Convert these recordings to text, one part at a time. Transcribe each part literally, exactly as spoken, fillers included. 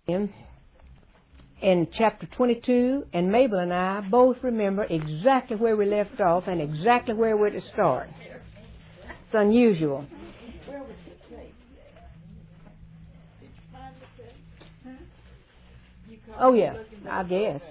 in chapter twenty-two, and Mabel and I both remember exactly where we left off and exactly where we're to start. It's unusual. Oh, yeah, I guess.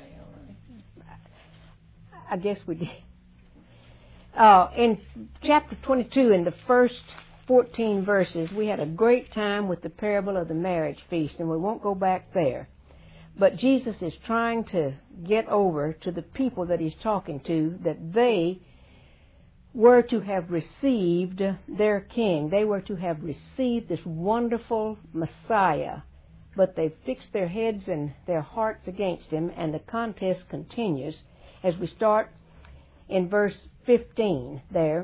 I guess we did. Uh, in chapter twenty-two, in the first fourteen verses, we had a great time with the parable of the marriage feast, and we won't go back there. But Jesus is trying to get over to the people that he's talking to that they were to have received their king. They were to have received this wonderful Messiah, but they've fixed their heads and their hearts against him, and the contest continues as we start in verse fifteen there.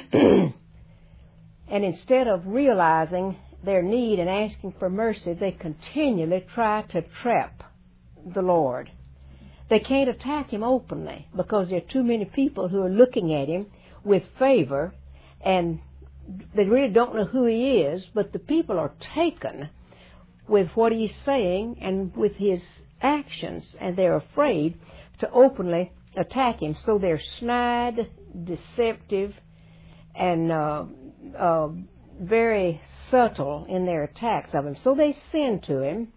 And instead of realizing their need and asking for mercy, they continually try to trap the Lord. They can't attack him openly because there are too many people who are looking at him with favor, and they really don't know who he is, but the people are taken with what he's saying and with his actions, and they're afraid to openly attack him. So they're snide, deceptive, and uh, uh, very subtle in their attacks of him. So they send to him.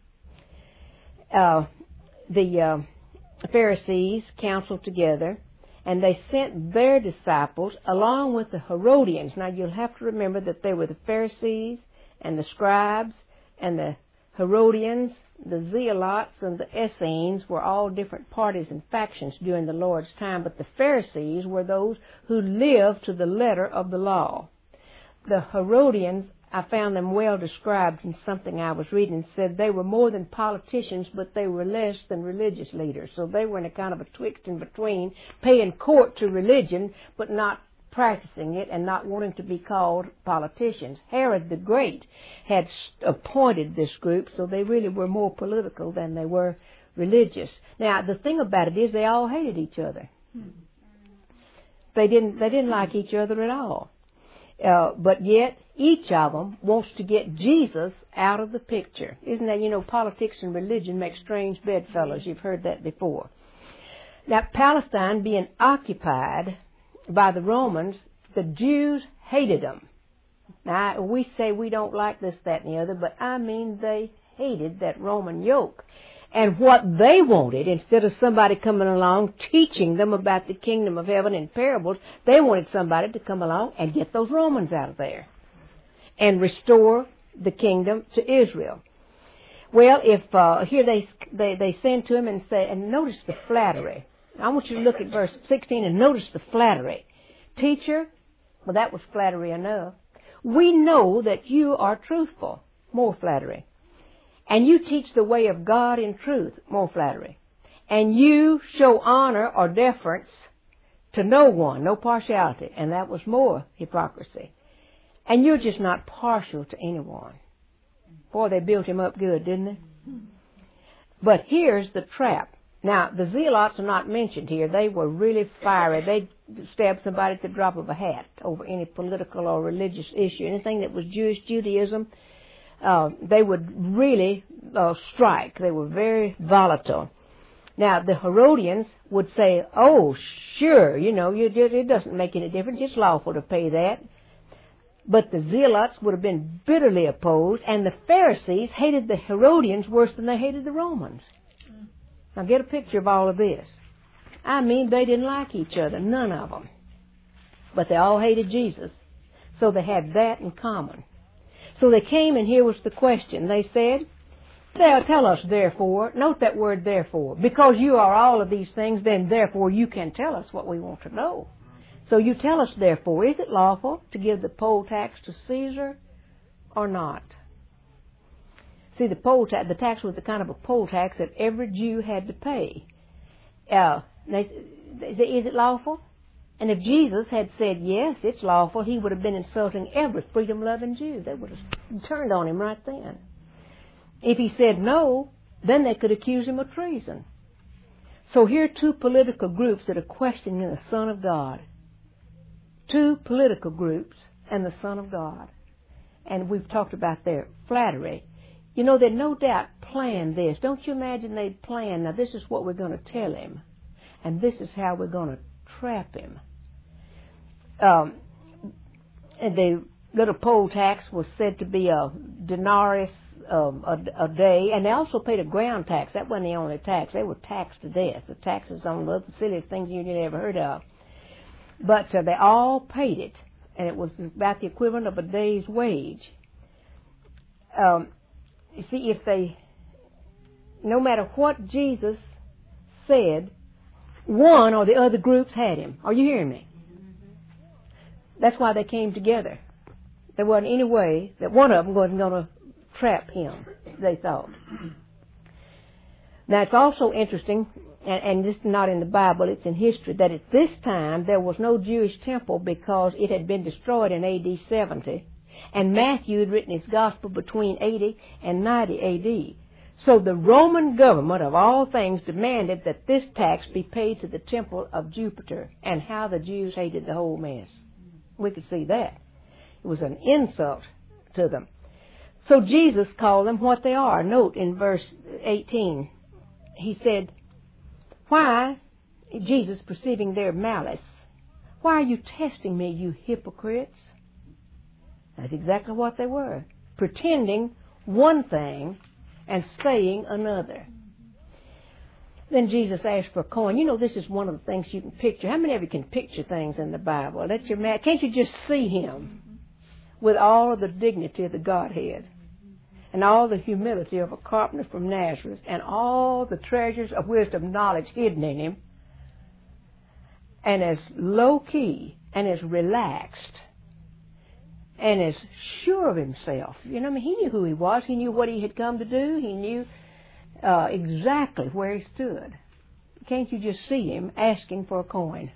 Uh, the uh, Pharisees counseled together, and they sent their disciples along with the Herodians. Now you'll have to remember that they were the Pharisees and the scribes and the Herodians. The Zealots and the Essenes were all different parties and factions during the Lord's time, but the Pharisees were those who lived to the letter of the law. The Herodians, I found them well described in something I was reading, said they were more than politicians, but they were less than religious leaders. So they were in a kind of a twixt in between, paying court to religion, but not practicing it and not wanting to be called politicians. Herod the Great had appointed this group, so they really were more political than they were religious. Now, the thing about it is they all hated each other. They didn't, they didn't like each other at all. Uh, but yet, each of them wants to get Jesus out of the picture. Isn't that, you know, politics and religion make strange bedfellows. You've heard that before. Now, Palestine being occupied by the Romans, the Jews hated them. Now, we say we don't like this, that, and the other, but I mean they hated that Roman yoke. And what they wanted, instead of somebody coming along teaching them about the kingdom of heaven in parables, they wanted somebody to come along and get those Romans out of there and restore the kingdom to Israel. Well, if uh, here they, they they send to him and say, and notice the flattery. I want you to look at verse sixteen and notice the flattery. Teacher, well, that was flattery enough. We know that you are truthful. More flattery. And you teach the way of God in truth. More flattery. And you show honor or deference to no one, no partiality. And that was more hypocrisy. And you're just not partial to anyone. Boy, they built him up good, didn't they? But here's the trap. Now, the Zealots are not mentioned here. They were really fiery. They stabbed somebody at the drop of a hat over any political or religious issue. Anything that was Jewish Judaism, uh, they would really uh, strike. They were very volatile. Now, the Herodians would say, oh, sure, you know, you, it doesn't make any difference. It's lawful to pay that. But the Zealots would have been bitterly opposed, and the Pharisees hated the Herodians worse than they hated the Romans. Now get a picture of all of this. I mean, they didn't like each other, none of them. But they all hated Jesus. So they had that in common. So they came, and here was the question. They said, tell us therefore, note that word therefore, because you are all of these things, then therefore you can tell us what we want to know. So you tell us therefore, is it lawful to give the poll tax to Caesar or not? See, the poll tax, the tax was the kind of a poll tax that every Jew had to pay. Uh, they, they say, is it lawful? And if Jesus had said, yes, it's lawful, he would have been insulting every freedom-loving Jew. They would have turned on him right then. If he said no, then they could accuse him of treason. So here are two political groups that are questioning the Son of God. Two political groups and the Son of God. And we've talked about their flattery. You know, there's no doubt planned this. Don't you imagine they'd planned, now this is what we're going to tell him, and this is how we're going to trap him. Um, and the little poll tax was said to be a denarius um, a, a day, and they also paid a ground tax. That wasn't the only tax. They were taxed to death. The taxes on the silliest things you'd ever heard of. But uh, they all paid it, and it was about the equivalent of a day's wage. Um, you see, if they, no matter what Jesus said, one or the other groups had him. Are you hearing me? That's why they came together. There wasn't any way that one of them wasn't going to trap him, they thought. Now, it's also interesting, and, and this is not in the Bible, it's in history, that at this time there was no Jewish temple because it had been destroyed in A D seventy, and Matthew had written his gospel between eighty and ninety A D. So the Roman government, of all things, demanded that this tax be paid to the temple of Jupiter, and how the Jews hated the whole mess. We could see that. It was an insult to them. So Jesus called them what they are. Note in verse eighteen, he said, why, Jesus perceiving their malice, why are you testing me, you hypocrites? That's exactly what they were. Pretending one thing and saying another. Then Jesus asked for a coin. You know, this is one of the things you can picture. How many of you can picture things in the Bible? That's your man. Can't you just see him with all of the dignity of the Godhead and all the humility of a carpenter from Nazareth and all the treasures of wisdom, knowledge hidden in him, and as low-key and as relaxed and as sure of himself? You know, I mean, he knew who he was. He knew what he had come to do. He knew uh, exactly where he stood. Can't you just see him asking for a coin?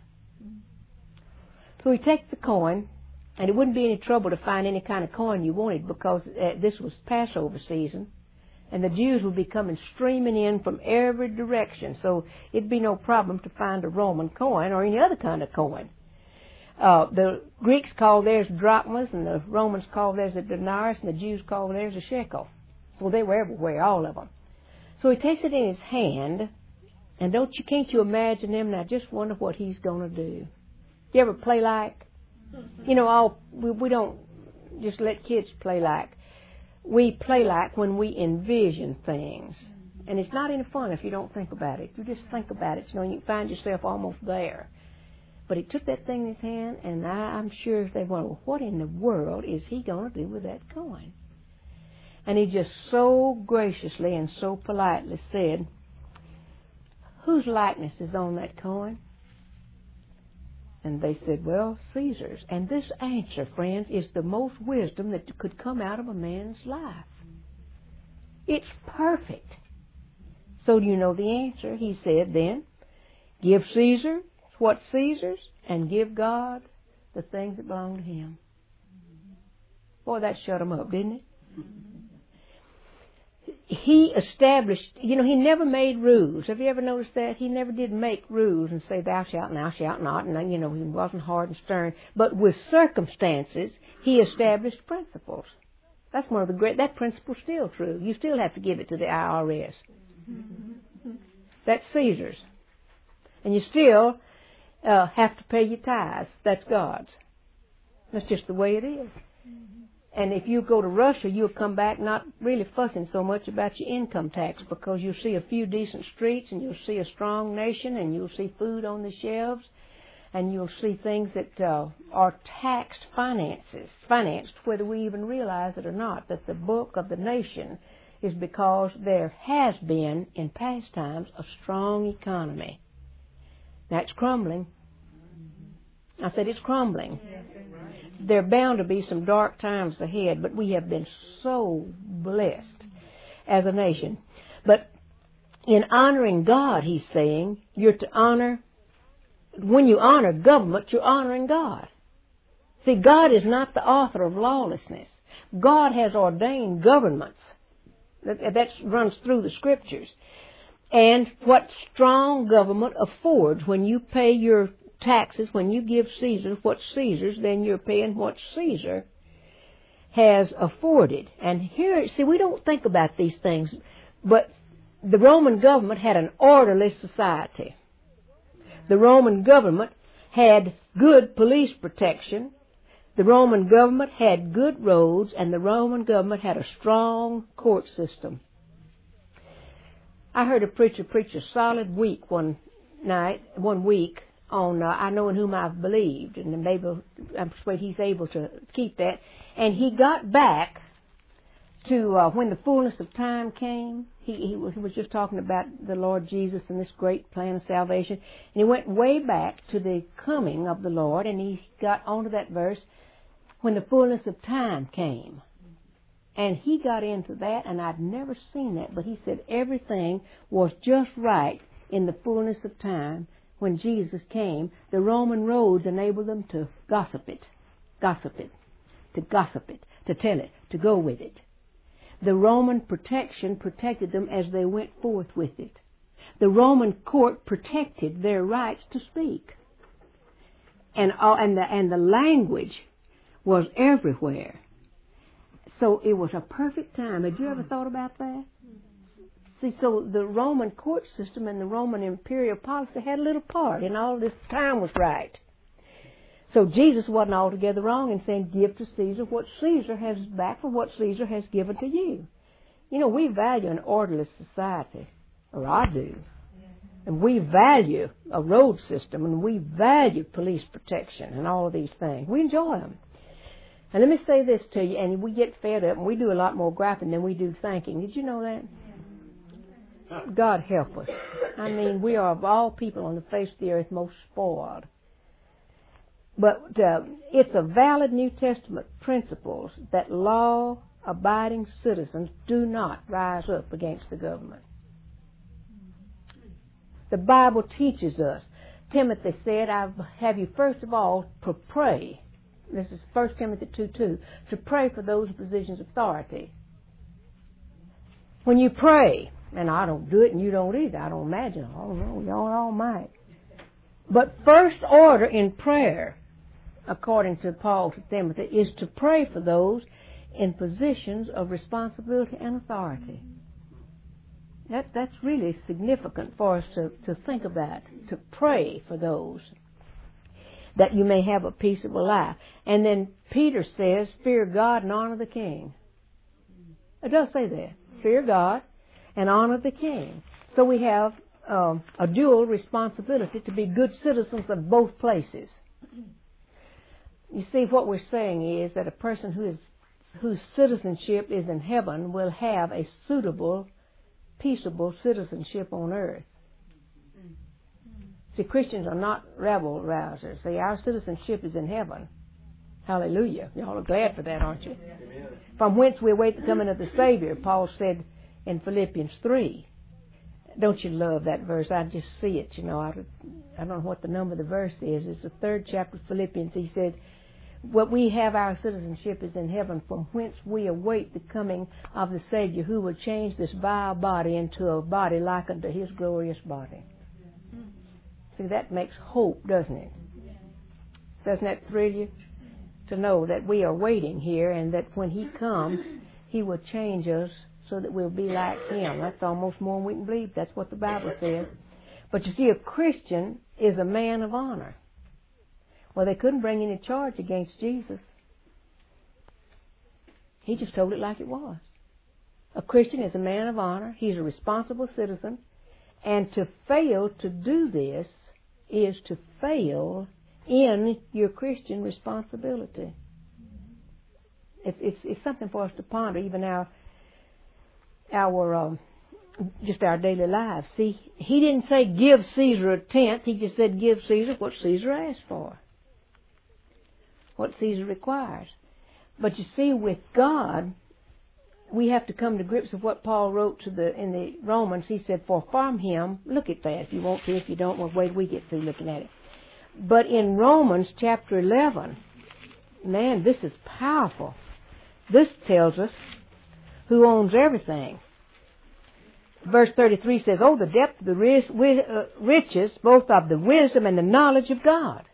So he takes the coin, and it wouldn't be any trouble to find any kind of coin you wanted, because uh, this was Passover season, and the Jews would be coming streaming in from every direction, so it'd be no problem to find a Roman coin or any other kind of coin. Uh, the Greeks called theirs drachmas, and the Romans called theirs a denarius, and the Jews called theirs a shekel. So they were everywhere, all of them. So he takes it in his hand, and don't you, can't you imagine him? Now just wonder what he's going to do. You ever play like? You know, all we, we don't just let kids play like. We play like when we envision things. And it's not any fun if you don't think about it. You just think about it, you know, you find yourself almost there. But he took that thing in his hand, and I, I'm sure they wondered, well, what in the world is he going to do with that coin? And he just so graciously and so politely said, whose likeness is on that coin? And they said, well, Caesar's. And this answer, friends, is the most wisdom that could come out of a man's life. It's perfect. So do you know the answer? He said then, give Caesar what's Caesar's, and give God the things that belong to him. Boy, that shut him up, didn't it? He established, you know, he never made rules. Have you ever noticed that? He never did make rules and say, thou shalt and thou shalt not, and, you know, he wasn't hard and stern. But with circumstances, he established principles. That's one of the great, that principle's still true. You still have to give it to the I R S. That's Caesar's. And you still uh, have to pay your tithes. That's God's. That's just the way it is. And if you go to Russia, you'll come back not really fussing so much about your income tax, because you'll see a few decent streets, and you'll see a strong nation, and you'll see food on the shelves, and you'll see things that uh, are taxed finances, financed, whether we even realize it or not, that the bulk of the nation is because there has been, in past times, a strong economy. That's crumbling. I said it's crumbling. There are bound to be some dark times ahead, but we have been so blessed as a nation. But in honoring God, he's saying, you're to honor, when you honor government, you're honoring God. See, God is not the author of lawlessness. God has ordained governments. That, that runs through the Scriptures. And what strong government affords, when you pay your taxes, when you give Caesar what's Caesar's, then you're paying what Caesar has afforded. And here, see, we don't think about these things. But the Roman government had an orderly society. The Roman government had good police protection. The Roman government had good roads, and the Roman government had a strong court system. I heard a preacher preach a solid week one night, one week on uh, I Know in Whom I've Believed, and maybe I'm persuaded he's able to keep that. And he got back to uh, when the fullness of time came. He, he, was, he was just talking about the Lord Jesus and this great plan of salvation. And he went way back to the coming of the Lord, and he got onto that verse, when the fullness of time came. And he got into that, and I'd never seen that, but he said everything was just right in the fullness of time. When Jesus came, the Roman roads enabled them to gossip it, gossip it, to gossip it, to tell it, to go with it. The Roman protection protected them as they went forth with it. The Roman court protected their rights to speak. And, uh, and, the, and the language was everywhere. So it was a perfect time. Had you ever thought about that? See, so the Roman court system and the Roman imperial policy had a little part in all this. Time was right. So Jesus wasn't altogether wrong in saying, give to Caesar what Caesar has back for what Caesar has given to you. You know, we value an orderly society, or I do. And we value a road system, and we value police protection and all of these things. We enjoy them. And let me say this to you, and we get fed up, and we do a lot more griping than we do thanking. Did you know that? God help us. I mean, we are of all people on the face of the earth most spoiled. But uh, it's a valid New Testament principle that law-abiding citizens do not rise up against the government. The Bible teaches us. Timothy said, I have you first of all to pray. This is First Timothy two two, to pray for those in positions of authority. When you pray, and I don't do it and you don't either, I don't imagine, I don't know, y'all all might. But first order in prayer, according to Paul to Timothy, is to pray for those in positions of responsibility and authority. That, that's really significant for us to, to think about, to pray for those, that you may have a peaceable life. And then Peter says, fear God and honor the king. It does say that. Fear God and honor the king. So we have um, a dual responsibility to be good citizens of both places. You see, what we're saying is that a person who is whose citizenship is in heaven will have a suitable, peaceable citizenship on earth. See, Christians are not rabble-rousers. See, our citizenship is in heaven. Hallelujah. Y'all are glad for that, aren't you? Amen. From whence we await the coming of the Savior, Paul said in Philippians three. Don't you love that verse? I just see it, you know. I, I don't know what the number of the verse is. It's the third chapter of Philippians. He said, what we have, our citizenship is in heaven, from whence we await the coming of the Savior, who will change this vile body into a body like unto His glorious body. See, that makes hope, doesn't it? Doesn't that thrill you? To know that we are waiting here, and that when He comes, He will change us so that we'll be like Him. That's almost more than we can believe. That's what the Bible says. But you see, a Christian is a man of honor. Well, they couldn't bring any charge against Jesus. He just told it like it was. A Christian is a man of honor. He's a responsible citizen. And to fail to do this is to fail in your Christian responsibility. It's, it's, it's something for us to ponder, even our, our um, just our daily lives. See, He didn't say give Caesar a tenth. He just said give Caesar what Caesar asked for, what Caesar requires. But you see, with God, we have to come to grips with what Paul wrote to the in the Romans. He said, for from Him, look at that if you want to. If you don't, well, wait till we get through looking at it. But in Romans chapter eleven, man, this is powerful. This tells us who owns everything. Verse thirty-three says, oh, the depth of the riches, both of the wisdom and the knowledge of God.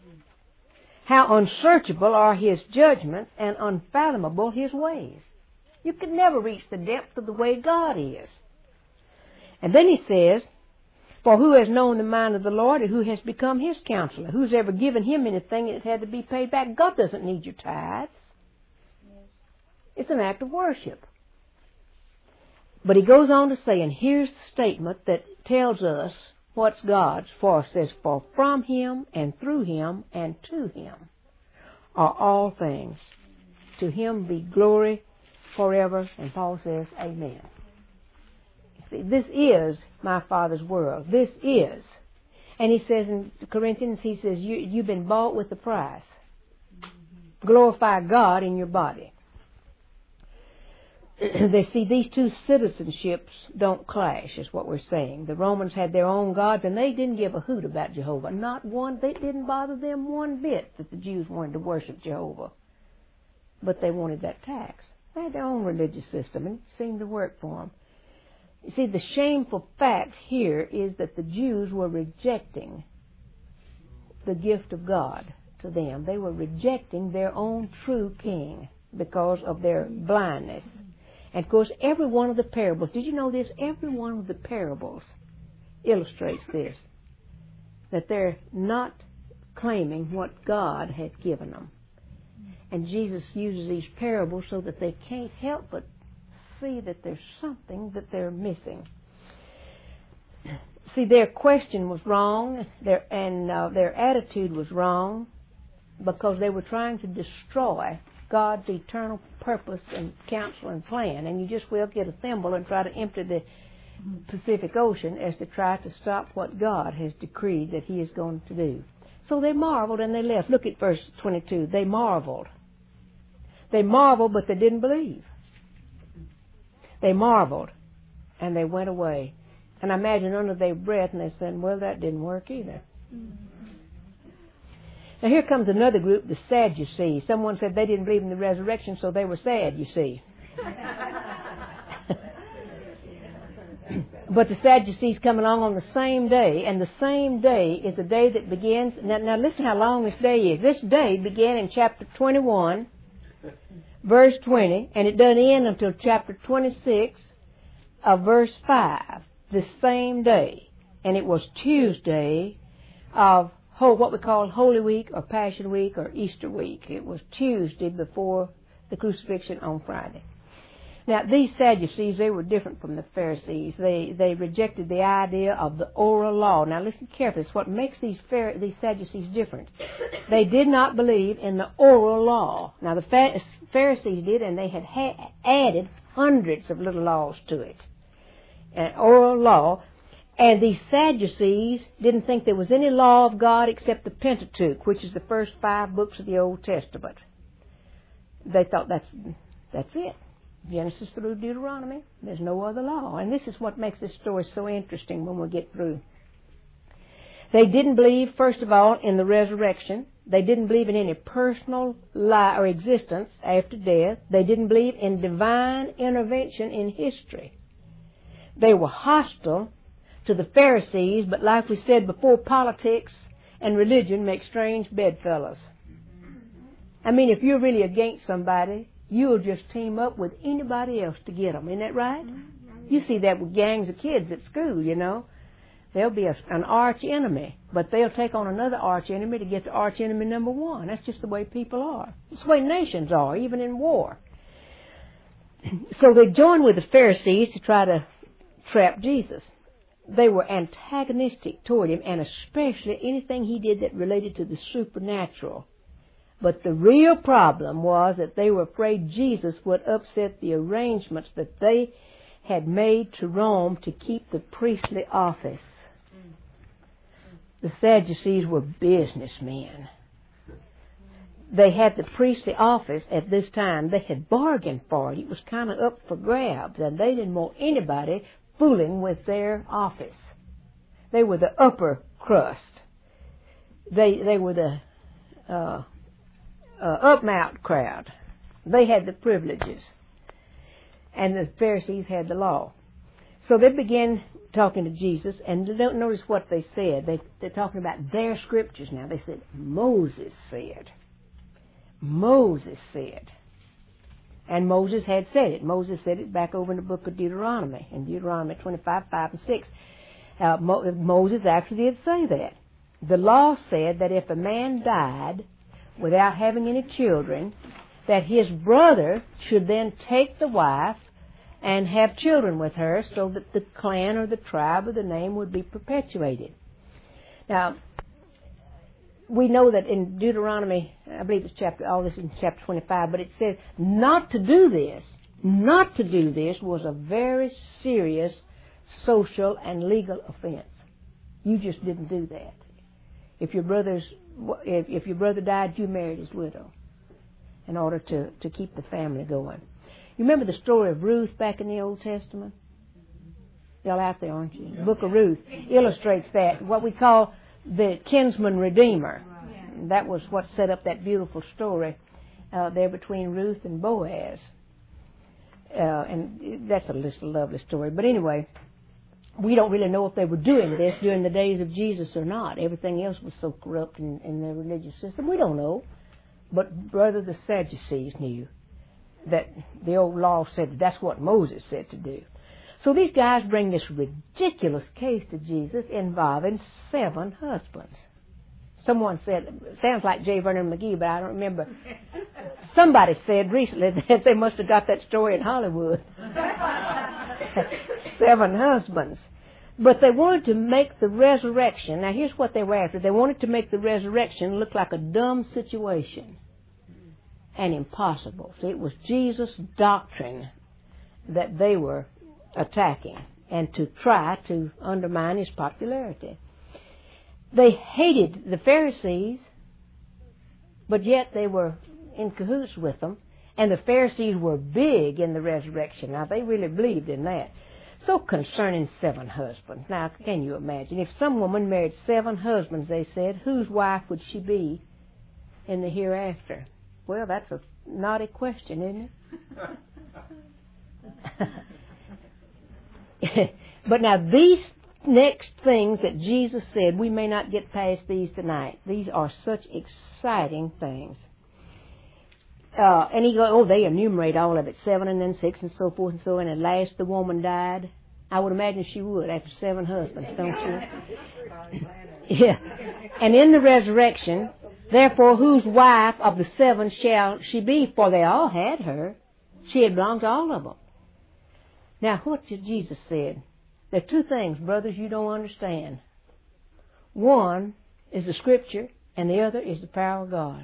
How unsearchable are His judgments and unfathomable His ways. You could never reach the depth of the way God is. And then he says, for who has known the mind of the Lord, and who has become his counselor? Who's ever given him anything that had to be paid back? God doesn't need your tithes. It's an act of worship. But he goes on to say, and here's the statement that tells us what's God's. For it says, for from him and through him and to him are all things. To him be glory forever. And Paul says, amen. See, this is my Father's world. This is. And he says in Corinthians, he says, you, you've been bought with a price. Glorify God in your body. They see these two citizenships don't clash, is what we're saying. The Romans had their own gods, and they didn't give a hoot about Jehovah. Not one. They didn't bother them one bit that the Jews wanted to worship Jehovah. But they wanted that tax. They had their own religious system, and it seemed to work for them. You see, the shameful fact here is that the Jews were rejecting the gift of God to them. They were rejecting their own true king because of their blindness. And, of course, every one of the parables, did you know this? Every one of the parables illustrates this, that they're not claiming what God had given them. And Jesus uses these parables so that they can't help but see that there's something that they're missing. See, their question was wrong, their, and uh, their attitude was wrong, because they were trying to destroy God's eternal purpose and counsel and plan. And you just will get a thimble and try to empty the Pacific Ocean as to try to stop what God has decreed that he is going to do. So they marveled and they left. Look at verse twenty-two. They marveled. They marveled, but they didn't believe. They marveled, and they went away. And I imagine under their breath, and they said, well, that didn't work either. Now here comes another group, the Sadducees. Someone said they didn't believe in the resurrection, so they were sad, you see. But the Sadducees come along on the same day, and the same day is the day that begins. Now, now listen how long this day is. This day began in chapter twenty-one, verse twenty, and it doesn't end until chapter twenty-six of verse five, the same day. And it was Tuesday of what we call Holy Week or Passion Week or Easter Week. It was Tuesday before the crucifixion on Friday. Now, these Sadducees, they were different from the Pharisees. They they rejected the idea of the oral law. Now, listen carefully. It's what makes these Phar- these Sadducees different. They did not believe in the oral law. Now, the Pharisees did, and they had ha- added hundreds of little laws to it. An oral law. And these Sadducees didn't think there was any law of God except the Pentateuch, which is the first five books of the Old Testament. They thought that's that's it. Genesis through Deuteronomy. There's no other law. And this is what makes this story so interesting when we get through. They didn't believe, first of all, in the resurrection. They didn't believe in any personal life or existence after death. They didn't believe in divine intervention in history. They were hostile to the Pharisees, but like we said before, politics and religion make strange bedfellows. I mean, if you're really against somebody, you'll just team up with anybody else to get them. Isn't that right? You see that with gangs of kids at school, you know. There'll be a, an arch enemy, but they'll take on another arch enemy to get to arch enemy number one. That's just the way people are. It's the way nations are, even in war. So they joined with the Pharisees to try to trap Jesus. They were antagonistic toward him, and especially anything he did that related to the supernatural. But the real problem was that they were afraid Jesus would upset the arrangements that they had made to Rome to keep the priestly office. The Sadducees were businessmen. They had the priestly office at this time. They had bargained for it. It was kind of up for grabs, and they didn't want anybody fooling with their office. They were the upper crust. They they were the uh, uh, up-mount crowd. They had the privileges, and the Pharisees had the law. So they began talking to Jesus, and don't notice what they said. They, they're talking about their scriptures now. They said, Moses said. Moses said. And Moses had said it. Moses said it back over in the book of Deuteronomy, in Deuteronomy twenty-five, five and six. Uh, Mo- Moses actually did say that. The law said that if a man died without having any children, that his brother should then take the wife and have children with her so that the clan or the tribe or the name would be perpetuated. Now, we know that in Deuteronomy, I believe it's chapter, all this is in chapter twenty-five, but it says not to do this, not to do this was a very serious social and legal offense. You just didn't do that. If your brother's, if, if your brother died, you married his widow in order to, to keep the family going. You remember the story of Ruth back in the Old Testament? Y'all out there, aren't you? The book of Ruth illustrates that, what we call the kinsman redeemer. That was what set up that beautiful story uh, there between Ruth and Boaz. Uh, and that's a little lovely story. But anyway, we don't really know if they were doing this during the days of Jesus or not. Everything else was so corrupt in, in their religious system. We don't know. But brother, the Sadducees knew that the old law said that's what Moses said to do. So these guys bring this ridiculous case to Jesus involving seven husbands. Someone said, sounds like J. Vernon McGee, but I don't remember. Somebody said recently that they must have got that story in Hollywood. Seven husbands. But they wanted to make the resurrection, now here's what they were after. They wanted to make the resurrection look like a dumb situation and impossible. See, it was Jesus' doctrine that they were attacking and to try to undermine his popularity. They hated the Pharisees, but yet they were in cahoots with them, and the Pharisees were big in the resurrection. Now, they really believed in that. So concerning seven husbands. Now, can you imagine? If some woman married seven husbands, they said, whose wife would she be in the hereafter? Well, that's a naughty question, isn't it? But now, these next things that Jesus said, we may not get past these tonight. These are such exciting things. Uh, and he goes, oh, they enumerate all of it, seven and then six and so forth and so on. And at last the woman died. I would imagine she would after seven husbands, don't you? Yeah. And in the resurrection, therefore, whose wife of the seven shall she be? For they all had her. She had belonged to all of them. Now, what did Jesus said? There are two things, brothers, you don't understand. One is the Scripture, and the other is the power of God.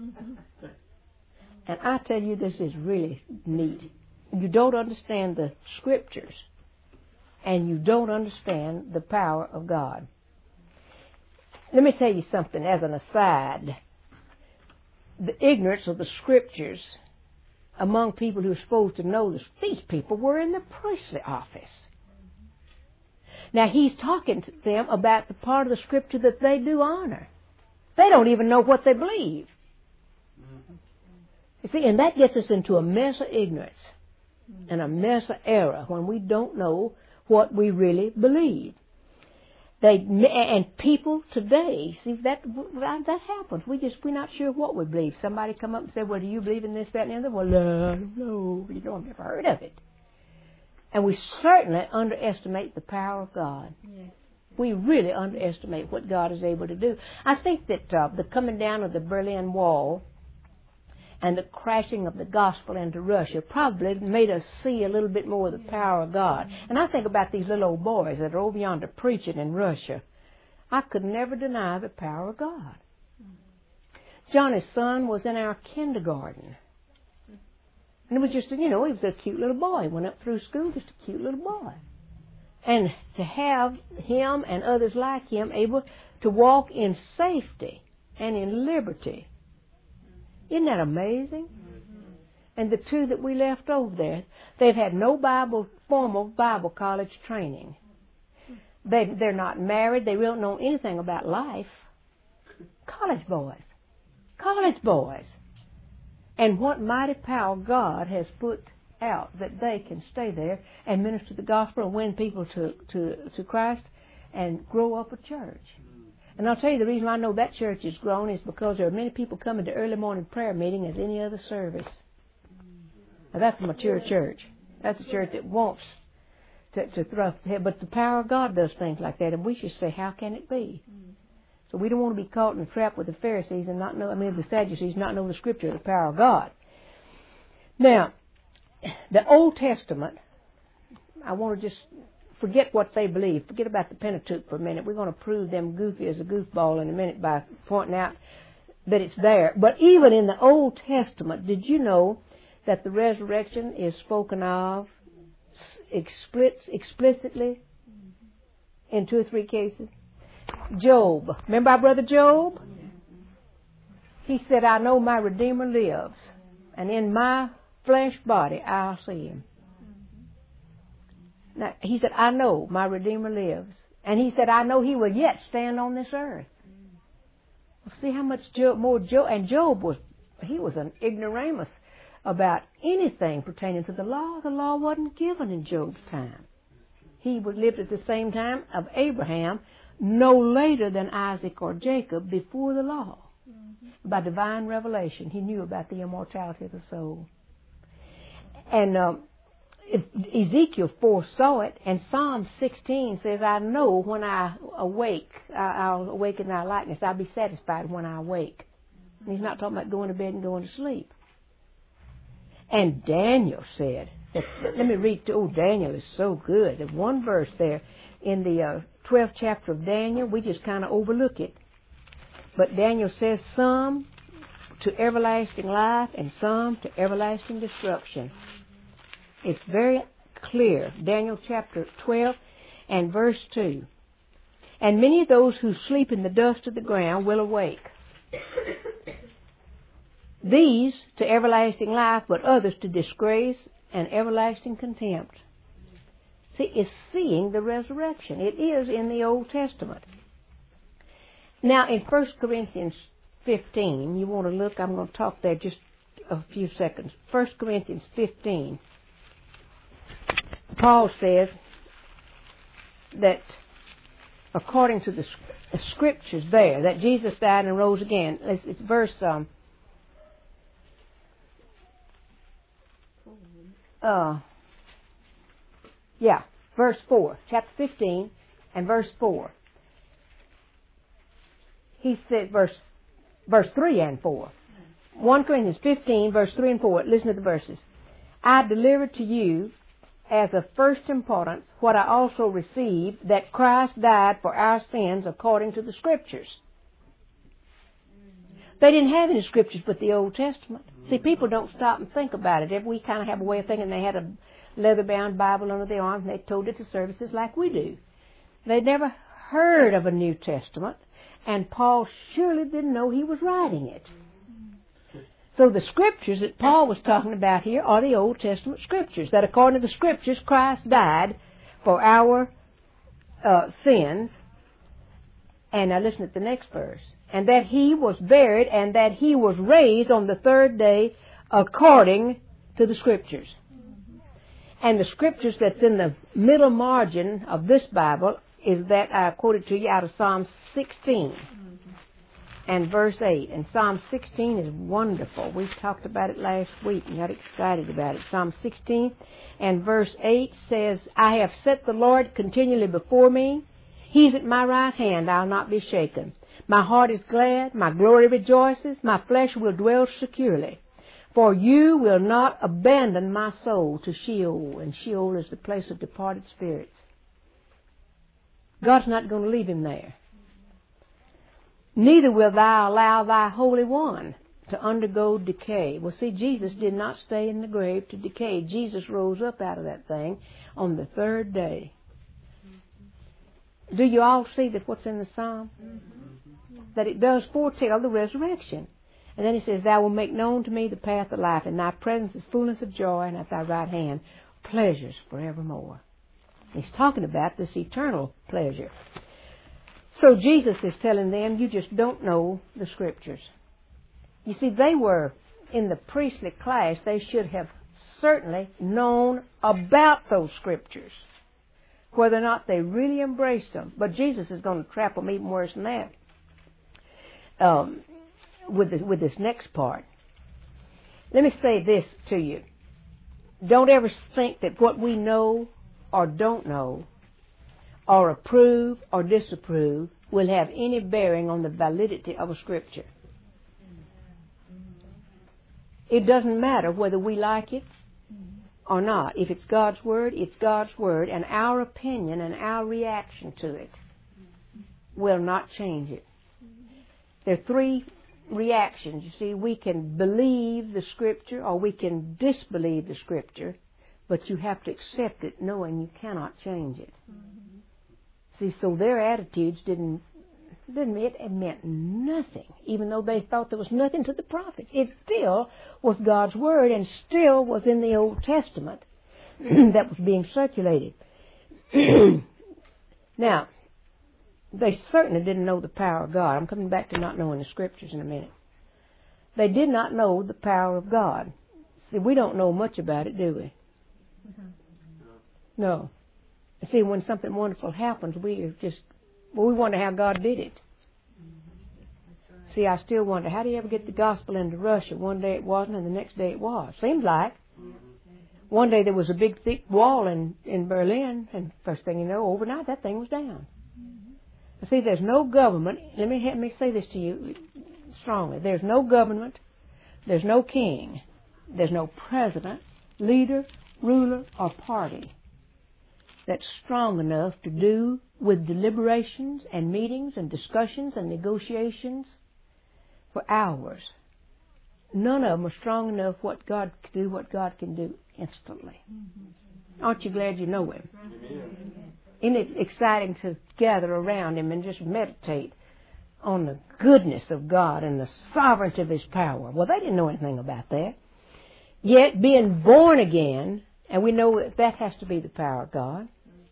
And I tell you, this is really neat. You don't understand the Scriptures, and you don't understand the power of God. Let me tell you something as an aside. The ignorance of the Scriptures among people who are supposed to know this, these people were in the priestly office. Now, he's talking to them about the part of the Scripture that they do honor. They don't even know what they believe. You see, and that gets us into a mess of ignorance and a mess of error when we don't know what we really believe. They and people today, see, that that happens. We just, we're not sure what we believe. Somebody come up and say, well, do you believe in this, that, and the other? Well, no, no, you know, I've never heard of it. And we certainly underestimate the power of God. Yes. We really underestimate what God is able to do. I think that uh, the coming down of the Berlin Wall and the crashing of the gospel into Russia probably made us see a little bit more of the power of God. And I think about these little old boys that are over yonder preaching in Russia. I could never deny the power of God. Johnny's son was in our kindergarten. And it was just, you know, he was a cute little boy. He went up through school, just a cute little boy. And to have him and others like him able to walk in safety and in liberty. Isn't that amazing? Mm-hmm. And the two that we left over there, they've had no Bible, formal Bible college training. They, they're not married. They don't know anything about life. College boys. College boys. And what mighty power God has put out that they can stay there and minister the gospel and win people to, to, to Christ and grow up a church. And I'll tell you, the reason I know that church has grown is because there are many people coming to early morning prayer meeting as any other service. Now, that's a mature church. That's a church that wants to, to thrust ahead. But the power of God does things like that, and we should say, how can it be? So we don't want to be caught in a trap with the Pharisees and not know, I mean, the Sadducees, not know the Scripture, the power of God. Now, the Old Testament, I want to just forget what they believe. Forget about the Pentateuch for a minute. We're going to prove them goofy as a goofball in a minute by pointing out that it's there. But even in the Old Testament, did you know that the resurrection is spoken of explicitly in two or three cases? Job. Remember our brother Job? He said, I know my Redeemer lives, and in my flesh body I'll see him. Now, he said, I know my Redeemer lives. And he said, I know he will yet stand on this earth. Well, see how much Job, more Job, and Job was, he was an ignoramus about anything pertaining to the law. The law wasn't given in Job's time. He was lived at the same time of Abraham, no later than Isaac or Jacob, before the law. Mm-hmm. By divine revelation, he knew about the immortality of the soul. And um, Ezekiel foresaw it, and Psalm sixteen says, I know when I awake, I'll awaken thy likeness. I'll be satisfied when I awake. And he's not talking about going to bed and going to sleep. And Daniel said, that, let me read, oh, Daniel is so good. There's one verse there in the uh, twelfth chapter of Daniel. We just kind of overlook it. But Daniel says, some to everlasting life and some to everlasting destruction. It's very clear. Daniel chapter twelve and verse two. And many of those who sleep in the dust of the ground will awake. These to everlasting life, but others to disgrace and everlasting contempt. See, it's seeing the resurrection. It is in the Old Testament. Now, in First Corinthians fifteen, you want to look, I'm going to talk there just a few seconds. First Corinthians fifteen. Paul says that according to the Scriptures there, that Jesus died and rose again. It's, it's verse, um, uh, yeah, verse four, chapter fifteen and verse four. He said, verse, verse three and four. First Corinthians fifteen, verse three and four. Listen to the verses. I delivered to you as of first importance what I also received, that Christ died for our sins according to the Scriptures. They didn't have any Scriptures but the Old Testament. See, people don't stop and think about it. We kind of have a way of thinking they had a leather-bound Bible under their arms and they told it to services like we do. They'd never heard of a New Testament, and Paul surely didn't know he was writing it. So the Scriptures that Paul was talking about here are the Old Testament Scriptures, that according to the Scriptures, Christ died for our uh, sins. And now listen to the next verse. And that he was buried, and that he was raised on the third day according to the Scriptures. And the Scriptures that's in the middle margin of this Bible is that I quoted to you out of Psalm sixteen. And verse eight. And Psalm sixteen is wonderful. We talked about it last week and got excited about it. Psalm sixteen and verse eight says, I have set the Lord continually before me. He's at my right hand. I'll not be shaken. My heart is glad. My glory rejoices. My flesh will dwell securely. For you will not abandon my soul to Sheol. And Sheol is the place of departed spirits. God's not going to leave him there. Neither will thou allow thy Holy One to undergo decay. Well, see, Jesus did not stay in the grave to decay. Jesus rose up out of that thing on the third day. Do you all see that what's in the Psalm? Mm-hmm. That it does foretell the resurrection. And then he says, Thou wilt make known to me the path of life. In thy presence is fullness of joy, and at thy right hand pleasures forevermore. He's talking about this eternal pleasure. So Jesus is telling them, you just don't know the Scriptures. You see, they were in the priestly class. They should have certainly known about those Scriptures, whether or not they really embraced them. But Jesus is going to trap them even worse than that um, with, the, with this next part. Let me say this to you. don't ever think that what we know or don't know or approve or disapprove will have any bearing on the validity of a Scripture. It doesn't matter whether we like it or not. If it's God's Word, it's God's Word, and our opinion and our reaction to it will not change it. There are three reactions. You see, we can believe the Scripture or we can disbelieve the Scripture, but you have to accept it knowing you cannot change it. Mm-hmm. See, so their attitudes didn't, didn't it, it meant nothing, even though they thought there was nothing to the prophets. It still was God's Word and still was in the Old Testament that was being circulated. Now, they certainly didn't know the power of God. I'm coming back to not knowing the Scriptures in a minute. They did not know the power of God. See, we don't know much about it, do we? No. See, when something wonderful happens, we are just, well, we wonder how God did it. See, I still wonder, how do you ever get the gospel into Russia? One day it wasn't, and the next day it was. Seems like. One day there was a big, thick wall in, in Berlin, and first thing you know, overnight that thing was down. See, there's no government. Let me let me say this to you strongly. There's no government. There's no king. There's no president, leader, ruler, or party that's strong enough to do with deliberations and meetings and discussions and negotiations for hours. None of them are strong enough what God can do, what God can do instantly. Mm-hmm. Aren't you glad you know Him? Amen. Isn't it exciting to gather around Him and just meditate on the goodness of God and the sovereignty of His power? Well, they didn't know anything about that. Yet, being born again, and we know that that has to be the power of God.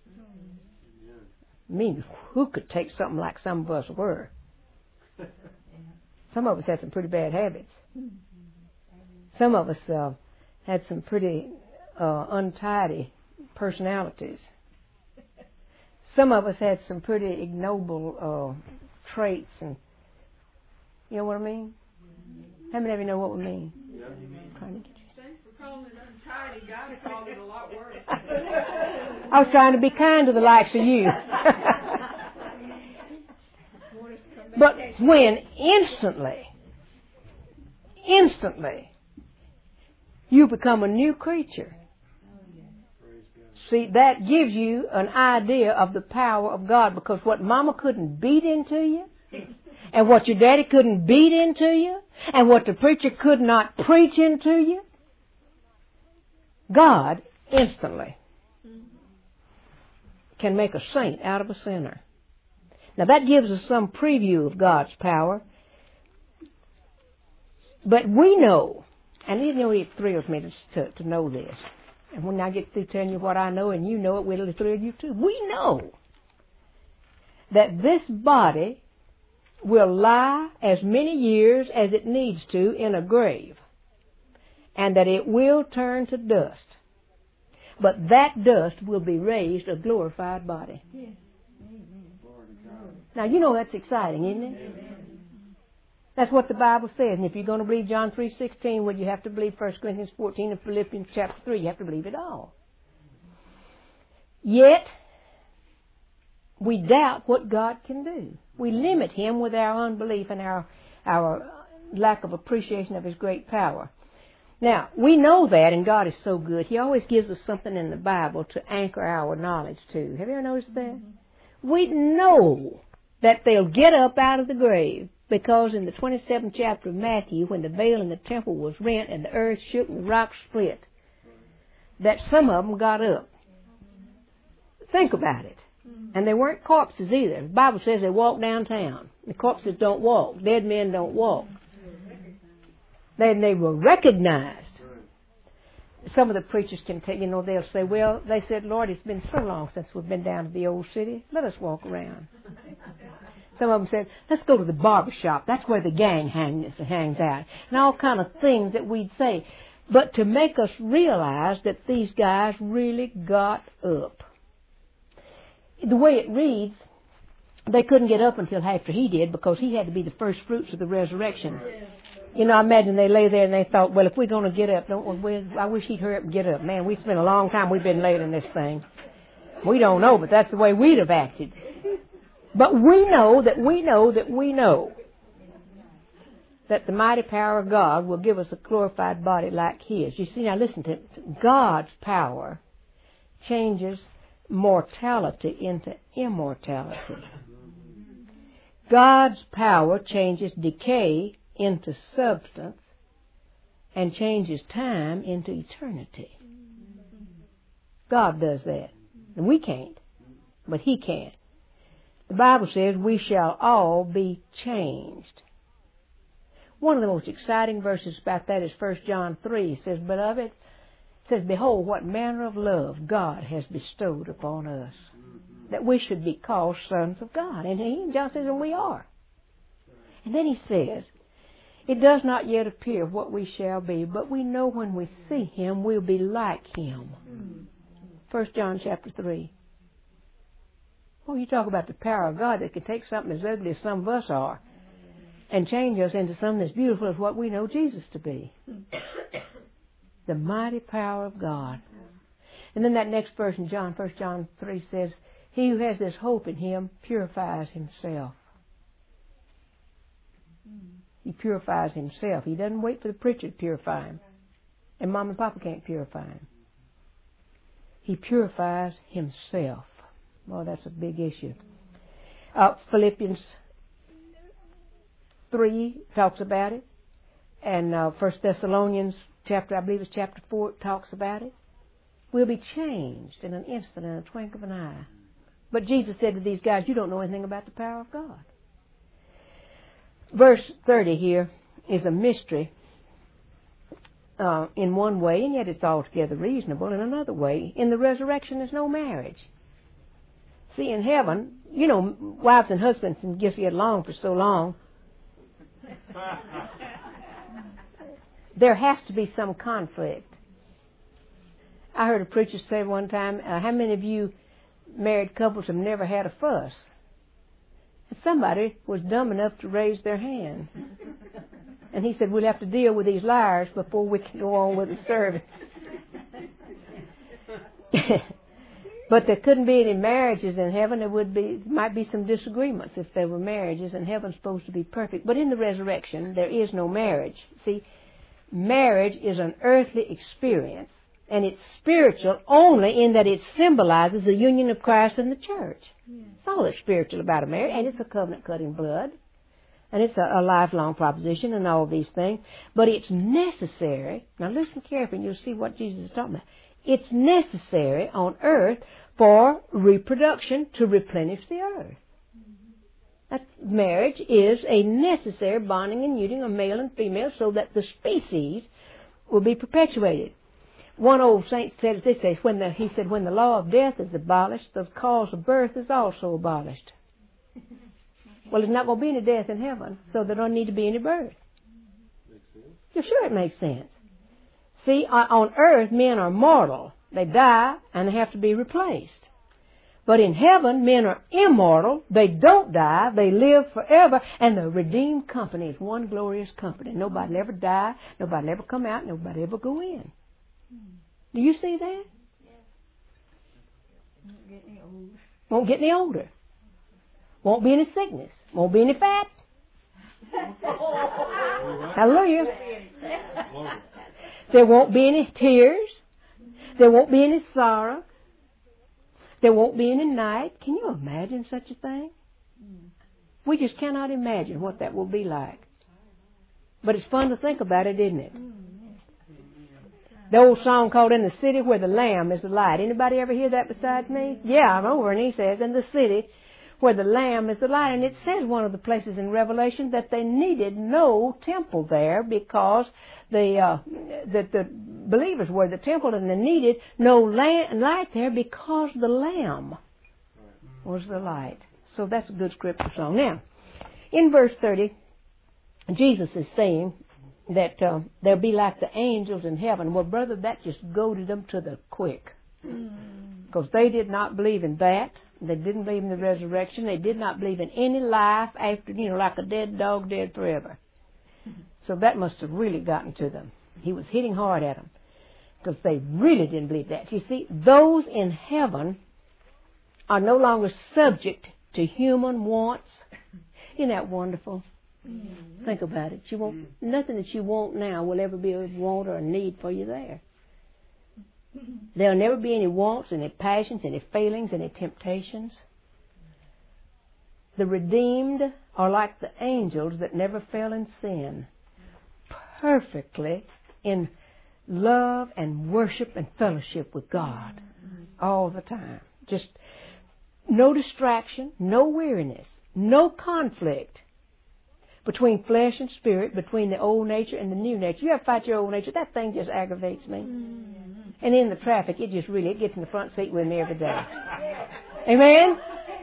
I mean, who could take something like some of us were? Some of us had some pretty bad habits. Some of us uh, had some pretty uh, untidy personalities. Some of us had some pretty ignoble uh, traits, and you know what I mean? How many of you know what we mean? Yeah. Trying to get you. Thanks for calling it untidy. God called it a lot worse. I was trying to be kind to the likes of you. But when instantly, instantly, you become a new creature. See, that gives you an idea of the power of God, because what Mama couldn't beat into you, and what your daddy couldn't beat into you, and what the preacher could not preach into you, God instantly can make a saint out of a sinner. Now that gives us some preview of God's power. But we know, and you know it thrills me to, to know this, and when I get through telling you what I know and you know it, it'll thrill you too. We know that this body will lie as many years as it needs to in a grave, and that it will turn to dust. But that dust will be raised a glorified body. Yes. Now, you know that's exciting, isn't it? Amen. That's what the Bible says. And if you're going to believe John three sixteen, well, you have to believe First Corinthians fourteen and Philippians chapter three. You have to believe it all. Yet, we doubt what God can do. We limit Him with our unbelief and our, our lack of appreciation of His great power. Now, we know that, and God is so good. He always gives us something in the Bible to anchor our knowledge to. Have you ever noticed that? Mm-hmm. We know that they'll get up out of the grave, because in the twenty-seventh chapter of Matthew, when the veil in the temple was rent and the earth shook and the rocks split, that some of them got up. Think about it. And they weren't corpses either. The Bible says they walked downtown. The corpses don't walk. Dead men don't walk. They, they were recognized. Some of the preachers can tell, you know, they'll say, well, they said, Lord, it's been so long since we've been down to the old city. Let us walk around. Some of them said, let's go to the barber shop. That's where the gang hangs, hangs out. And all kind of things that we'd say. But to make us realize that these guys really got up. The way it reads, they couldn't get up until after he did, because he had to be the first fruits of the resurrection. You know, I imagine they lay there and they thought, well, if we're going to get up, don't we, I wish he'd hurry up and get up. Man, we spent a long time, we've been late in this thing. We don't know, but that's the way we'd have acted. But we know that we know that we know that the mighty power of God will give us a glorified body like His. You see, now listen to it. God's power changes mortality into immortality. God's power changes decay into substance and changes time into eternity. God does that. And we can't, but He can. The Bible says we shall all be changed. One of the most exciting verses about that is First John three. It says, Beloved, it says, Behold, what manner of love God has bestowed upon us, that we should be called sons of God. And he, John says, and we are. And then he says, It does not yet appear what we shall be, but we know when we see Him, we'll be like Him. First John chapter three. Oh, you talk about the power of God that can take something as ugly as some of us are and change us into something as beautiful as what we know Jesus to be. The mighty power of God. And then that next verse in John, First John three says, He who has this hope in Him purifies himself. He purifies himself. He doesn't wait for the preacher to purify him. And Mom and Papa can't purify him. He purifies himself. Well, that's a big issue. Uh, Philippians three talks about it. And uh, First Thessalonians chapter, I believe it's chapter four, talks about it. We'll be changed in an instant, in a twinkle of an eye. But Jesus said to these guys, you don't know anything about the power of God. Verse thirty here is a mystery uh, in one way, and yet it's altogether reasonable in another way. In the resurrection, there's no marriage. See, in heaven, you know, wives and husbands can just get along for so long. There has to be some conflict. I heard a preacher say one time, uh, how many of you married couples have never had a fuss? And somebody was dumb enough to raise their hand. And he said, we'll have to deal with these liars before we can go on with the service. But there couldn't be any marriages in heaven. There would be, might be some disagreements if there were marriages, and heaven's supposed to be perfect. But in the resurrection, there is no marriage. See, marriage is an earthly experience, and it's spiritual only in that it symbolizes the union of Christ and the church. Yeah. It's all that's spiritual about a marriage, and it's a covenant-cutting blood, and it's a, a lifelong proposition and all these things. But it's necessary. Now listen carefully, and you'll see what Jesus is talking about. It's necessary on earth for reproduction to replenish the earth. That marriage is a necessary bonding and uniting of male and female so that the species will be perpetuated. One old saint said it this way, when the, he said, when the law of death is abolished, the cause of birth is also abolished. Well, there's not going to be any death in heaven, so there don't need to be any birth. Makes sense. Yeah, sure it makes sense. See, on earth, men are mortal. They die, and they have to be replaced. But in heaven, men are immortal. They don't die. They live forever. And the redeemed company is one glorious company. Nobody will ever die. Nobody will ever come out. Nobody will ever go in. Do you see that? Won't get any older. Won't get any older. Won't be any sickness. Won't be any fat. Hallelujah. There won't be any tears. There won't be any sorrow. There won't be any night. Can you imagine such a thing? We just cannot imagine what that will be like. But it's fun to think about it, isn't it? The old song called In the City Where the Lamb is the Light. Anybody ever hear that besides me? Yeah, I'm over, and he says, in the city where the Lamb is the light. And it says one of the places in Revelation that they needed no temple there because the uh, that the believers were the temple, and they needed no light there because the Lamb was the light. So that's a good scripture song. Now, in verse thirty, Jesus is saying that uh, they'll be like the angels in heaven. Well, brother, that just goaded them to the quick. Because they did not believe in that. They didn't believe in the resurrection. They did not believe in any life after, you know, like a dead dog dead forever. So that must have really gotten to them. He was hitting hard at them because they really didn't believe that. You see, those in heaven are no longer subject to human wants. Isn't that wonderful? Mm-hmm. Think about it. You won't, mm-hmm. Nothing that you want now will ever be a want or a need for you there. Mm-hmm. There'll never be any wants, any passions, any failings, any temptations. The redeemed are like the angels that never fell in sin, perfectly in love and worship and fellowship with God all the time. Just no distraction, no weariness, no conflict between flesh and spirit, between the old nature and the new nature. You ever fight your old nature? That thing just aggravates me. Mm-hmm. And in the traffic, it just really, it gets in the front seat with me every day. Amen?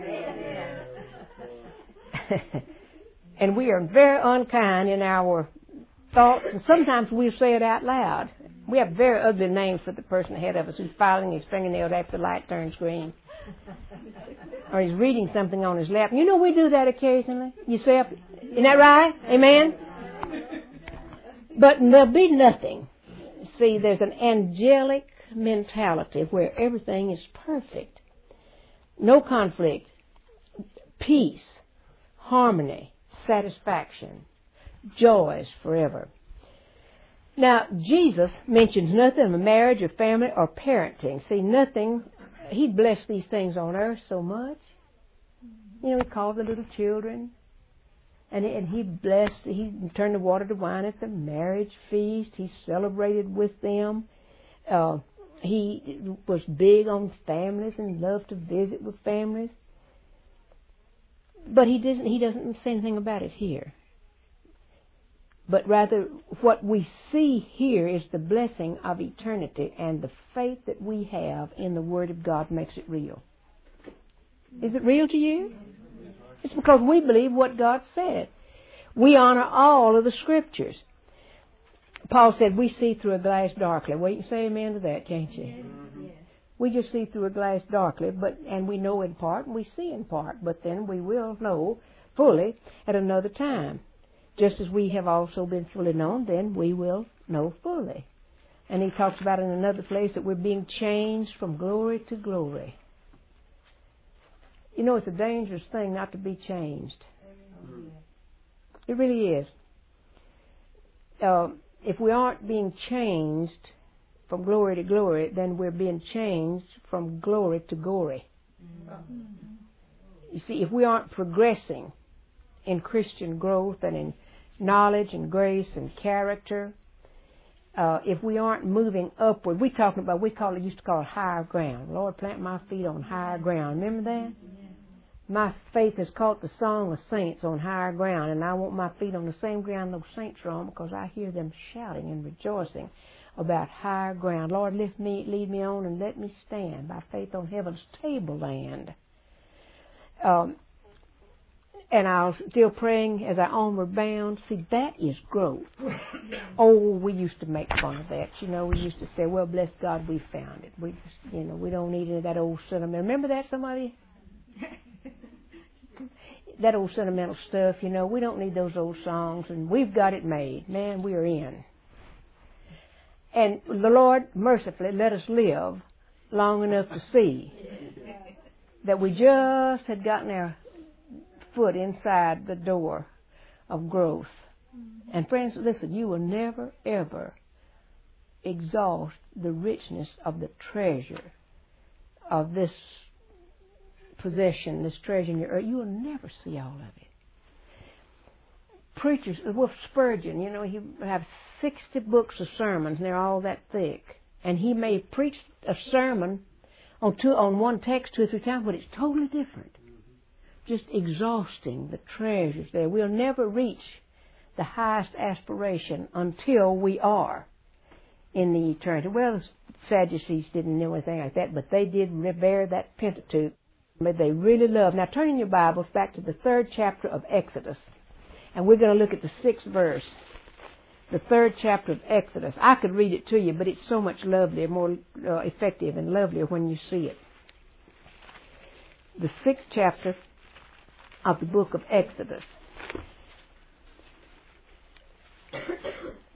And we are very unkind in our thoughts, and sometimes we say it out loud. We have very ugly names for the person ahead of us who's filing his fingernails after the light turns green. Or he's reading something on his lap. You know we do that occasionally. Yourself. Isn't that right? Amen? But there'll be nothing. See, there's an angelic mentality where everything is perfect. No conflict. Peace. Harmony. Satisfaction. Joys forever. Now, Jesus mentions nothing of marriage or family or parenting. See, nothing. He blessed these things on earth so much. You know, he called the little children. And, and he blessed, he turned the water to wine at the marriage feast. He celebrated with them. Uh, he was big on families and loved to visit with families. But he doesn't, he doesn't say anything about it here. But rather, what we see here is the blessing of eternity, and the faith that we have in the Word of God makes it real. Is it real to you? It's because we believe what God said. We honor all of the Scriptures. Paul said, we see through a glass darkly. Well, you can say amen to that, can't you? Yes. We just see through a glass darkly, but and we know in part, and we see in part, but then we will know fully at another time. Just as we have also been fully known, then we will know fully. And he talks about in another place that we're being changed from glory to glory. You know, it's a dangerous thing not to be changed. It really is. Uh, if we aren't being changed from glory to glory, then we're being changed from glory to glory. You see, if we aren't progressing in Christian growth and in knowledge and grace and character, uh, if we aren't moving upward, we talking about, we call it, used to call it higher ground. Lord, plant my feet on higher ground. Remember that? My faith has caught the song of saints on higher ground, and I want my feet on the same ground those saints are on, because I hear them shouting and rejoicing about higher ground. Lord, lift me, lead me on, and let me stand by faith on heaven's tableland. Um, and I was still praying as I onward bound. See, that is growth. Oh, we used to make fun of that. You know, we used to say, well, bless God, we found it. We just, you know, we don't need any of that old sentiment. Remember that, somebody? That old sentimental stuff, you know, we don't need those old songs, and we've got it made. Man, we are in. And the Lord mercifully let us live long enough to see that we just had gotten our foot inside the door of growth. And friends, listen, you will never, ever exhaust the richness of the treasure of this possession, this treasure in your earth. You will never see all of it. Preachers, Wolf Spurgeon, you know, he would have sixty books of sermons, and they're all that thick. And he may preach a sermon on two, on one text two or three times, but it's totally different. Just exhausting the treasures there. We'll never reach the highest aspiration until we are in the eternity. Well, the Sadducees didn't know anything like that, but they did bear that Pentateuch. They really love. Now turn in your Bibles back to the third chapter of Exodus. And we're going to look at the sixth verse. The third chapter of Exodus. I could read it to you, but it's so much lovelier, more uh, effective and lovelier when you see it. The sixth chapter of the book of Exodus.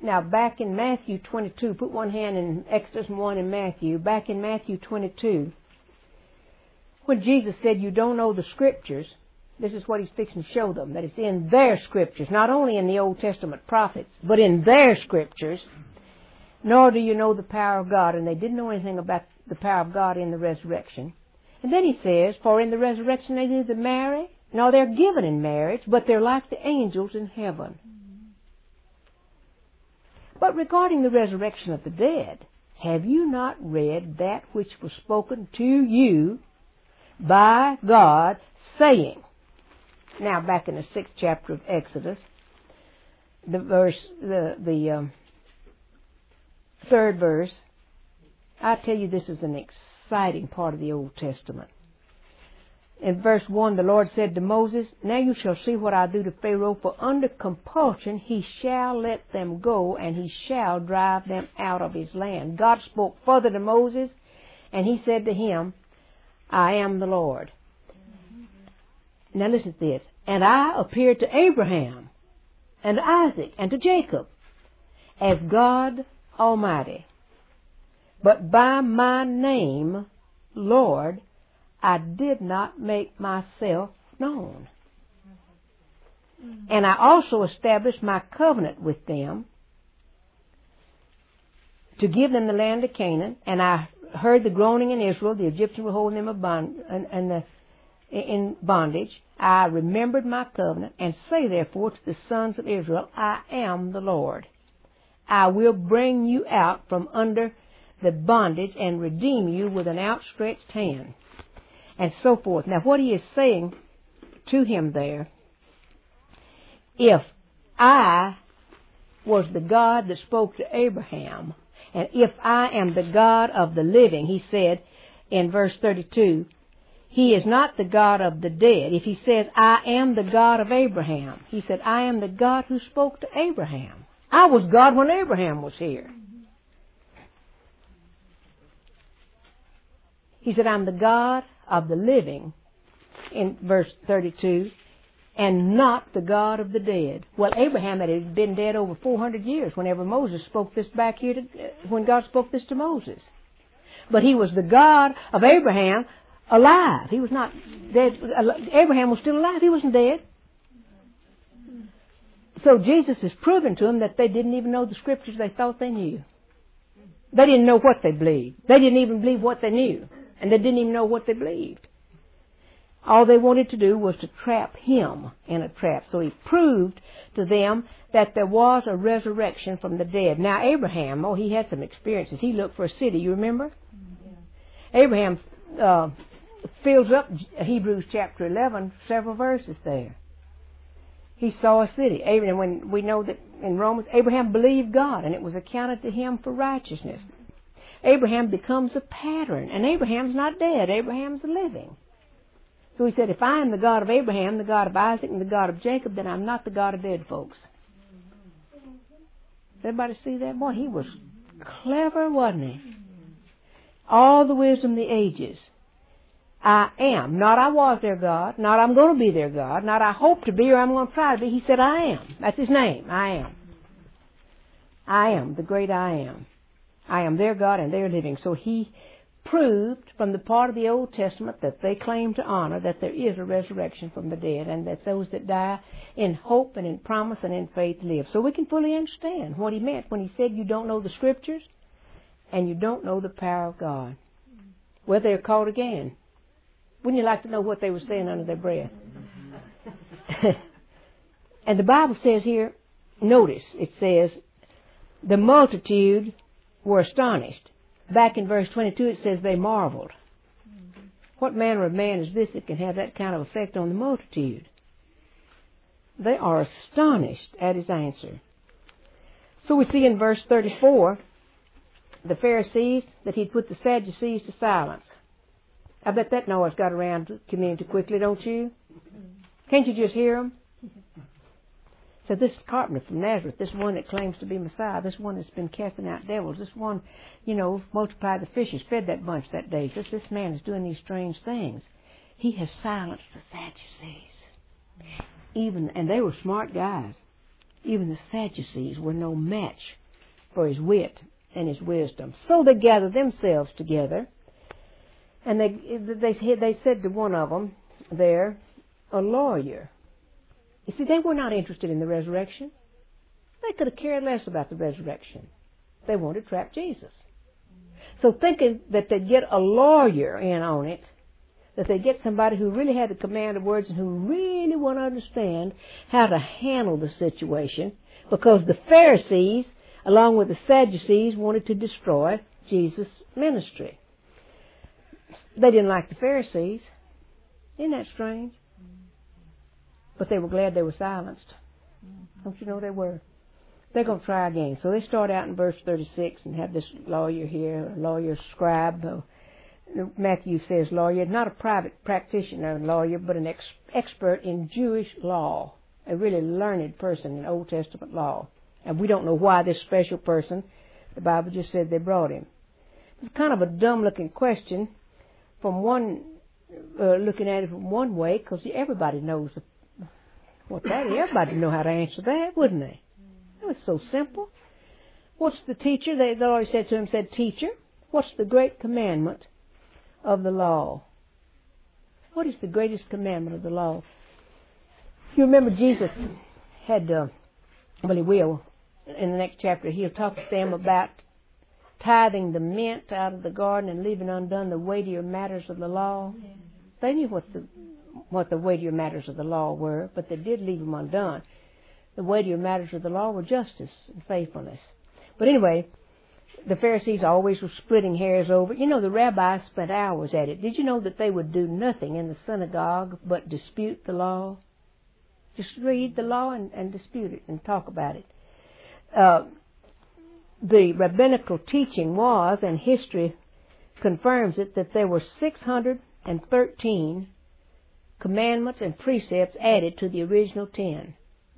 Now, back in Matthew twenty-two, put one hand in Exodus and one in Matthew. Back in Matthew twenty-two, when Jesus said, you don't know the Scriptures, this is what He's fixing to show them, that it's in their Scriptures, not only in the Old Testament prophets, but in their Scriptures, nor do you know the power of God. And they didn't know anything about the power of God in the resurrection. And then He says, for in the resurrection they neither marry, nor they're given in marriage, but they're like the angels in heaven. But regarding the resurrection of the dead, have you not read that which was spoken to you by God, saying, now back in the sixth chapter of Exodus, the verse, the, the um, third verse, I tell you this is an exciting part of the Old Testament. In verse one, the Lord said to Moses, now you shall see what I do to Pharaoh, for under compulsion he shall let them go, and he shall drive them out of his land. God spoke further to Moses, and He said to him, I am the Lord. Now listen to this. And I appeared to Abraham, and to Isaac, and to Jacob, as God Almighty. But by my name, Lord, I did not make myself known. And I also established my covenant with them to give them the land of Canaan. And I heard the groaning in Israel. The Egyptians were holding them a bond, and, and the, in bondage. I remembered my covenant, and say therefore to the sons of Israel, I am the Lord. I will bring you out from under the bondage and redeem you with an outstretched hand. And so forth. Now what He is saying to him there, if I was the God that spoke to Abraham, and if I am the God of the living, He said in verse thirty-two, He is not the God of the dead. If He says, I am the God of Abraham, He said, I am the God who spoke to Abraham. I was God when Abraham was here. He said, I'm the God of the living, in verse thirty-two, and not the God of the dead. Well, Abraham had been dead over four hundred years whenever Moses spoke this back here, to, when God spoke this to Moses. But He was the God of Abraham alive. He was not dead. Abraham was still alive. He wasn't dead. So Jesus is proving to them that they didn't even know the Scriptures they thought they knew. They didn't know what they believed. They didn't even believe what they knew. And they didn't even know what they believed. All they wanted to do was to trap Him in a trap. So He proved to them that there was a resurrection from the dead. Now Abraham, oh, he had some experiences. He looked for a city, you remember? Yeah. Abraham uh, fills up Hebrews chapter eleven, several verses there. He saw a city. Abraham, when we know that in Romans, Abraham believed God, and it was accounted to him for righteousness. Abraham becomes a pattern, and Abraham's not dead. Abraham's living. So he said, if I am the God of Abraham, the God of Isaac, and the God of Jacob, then I'm not the God of dead folks. Everybody see that? Boy, he was clever, wasn't he? All the wisdom of the ages. I am. Not I was their God. Not I'm going to be their God. Not I hope to be or I'm going to try to be. He said, I am. That's His name. I am. I am the great I am. I am their God and they're living. So He proved from the part of the Old Testament that they claim to honor that there is a resurrection from the dead, and that those that die in hope and in promise and in faith live. So we can fully understand what He meant when He said you don't know the Scriptures and you don't know the power of God. Well, they're called again. Wouldn't you like to know what they were saying under their breath? And the Bible says here, notice, it says, the multitude were astonished. Back in verse twenty-two it says they marveled. Mm-hmm. What manner of man is this that can have that kind of effect on the multitude? They are astonished at His answer. So we see in verse thirty-four, the Pharisees, that He'd put the Sadducees to silence. I bet that noise got around to the community quickly, don't you? Can't you just hear them? So this carpenter from Nazareth, this one that claims to be Messiah, this one that's been casting out devils, this one, you know, multiplied the fishes, fed that bunch that day. This, this man is doing these strange things. He has silenced the Sadducees. Even, and they were smart guys. Even the Sadducees were no match for his wit and his wisdom. So they gathered themselves together, and they they they said to one of them there, a lawyer. You see, they were not interested in the resurrection. They could have cared less about the resurrection. They wanted to trap Jesus. So thinking that they'd get a lawyer in on it, that they'd get somebody who really had the command of words and who really would understand how to handle the situation, because the Pharisees, along with the Sadducees, wanted to destroy Jesus' ministry. They didn't like the Pharisees. Isn't that strange? But they were glad they were silenced. Don't you know they were? They're going to try again. So they start out in verse thirty-six and have this lawyer here, a lawyer scribe. Uh, Matthew says lawyer, not a private practitioner lawyer, but an ex- expert in Jewish law, a really learned person in Old Testament law. And we don't know why this special person, the Bible just said they brought him. It's kind of a dumb-looking question from one, uh, looking at it from one way, because everybody knows what that is. Everybody know how to answer that, wouldn't they? It was so simple. What's the teacher? They, the Lord said to him, said, Teacher, what's the great commandment of the law? What is the greatest commandment of the law? You remember Jesus had, uh, well, he will, in the next chapter, he'll talk to them about tithing the mint out of the garden and leaving undone the weightier matters of the law. Yeah. They knew what the what the weightier matters of the law were, but they did leave them undone. The weightier matters of the law were justice and faithfulness. But anyway, the Pharisees always were splitting hairs over. You know, the rabbis spent hours at it. Did you know that they would do nothing in the synagogue but dispute the law? Just read the law and, and dispute it and talk about it. Uh, the rabbinical teaching was, and history confirms it, that there were six hundred thirteen commandments and precepts added to the original ten.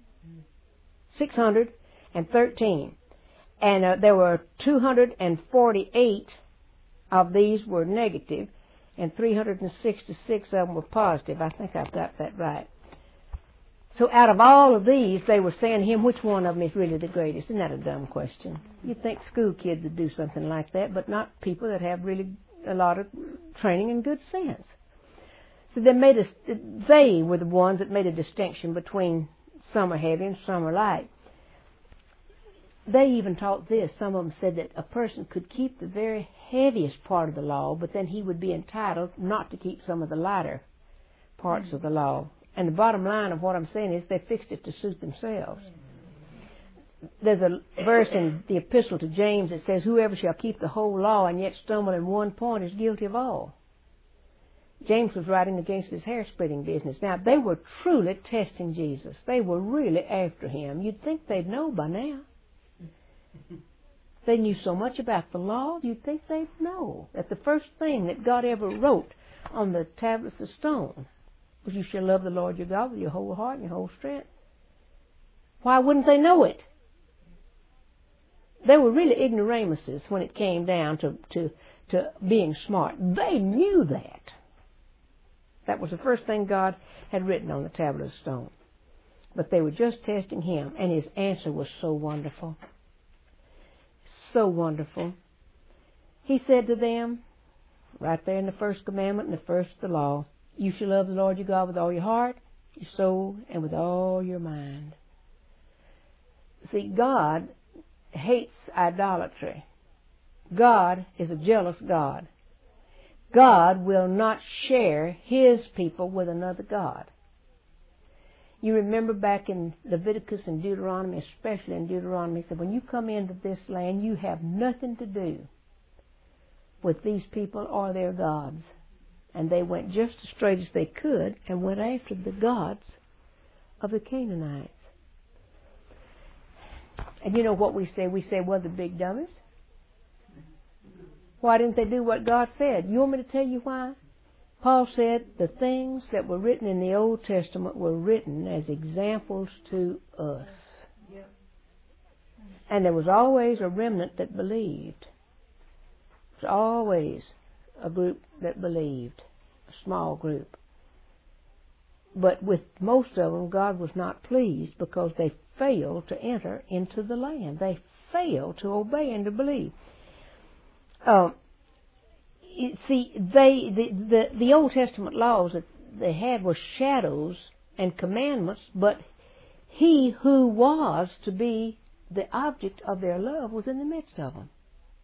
six hundred thirteen. And uh, there were two hundred forty-eight of these were negative, and three hundred sixty-six of them were positive. I think I've got that right. So out of all of these, they were saying to him, which one of them is really the greatest? Isn't that a dumb question? You'd think school kids would do something like that, but not people that have really a lot of training and good sense. So they made a, they were the ones that made a distinction between some are heavy and some are light. They even taught this. Some of them said that a person could keep the very heaviest part of the law, but then he would be entitled not to keep some of the lighter parts of the law. And the bottom line of what I'm saying is they fixed it to suit themselves. There's a verse in the epistle to James that says, whoever shall keep the whole law and yet stumble in one point is guilty of all. James was writing against this hair-splitting business. Now, they were truly testing Jesus. They were really after him. You'd think they'd know by now. They knew so much about the law, you'd think they'd know that the first thing that God ever wrote on the tablets of stone was, you shall love the Lord your God with your whole heart and your whole strength. Why wouldn't they know it? They were really ignoramuses when it came down to, to, to being smart. They knew that. That was the first thing God had written on the tablet of stone. But they were just testing him, and his answer was so wonderful. So wonderful. He said to them, right there in the first commandment and the first of the law, you shall love the Lord your God with all your heart, your soul, and with all your mind. See, God hates idolatry. God is a jealous God. God will not share his people with another God. You remember back in Leviticus and Deuteronomy, especially in Deuteronomy, it said, when you come into this land, you have nothing to do with these people or their gods. And they went just as straight as they could and went after the gods of the Canaanites. And you know what we say? We say, well, the big dummies. Why didn't they do what God said? You want me to tell you why? Paul said the things that were written in the Old Testament were written as examples to us. And there was always a remnant that believed. There was always a group that believed, a small group. But with most of them, God was not pleased because they failed to enter into the land. They failed to obey and to believe. Uh, see, they the, the the Old Testament laws that they had were shadows and commandments, but He who was to be the object of their love was in the midst of them.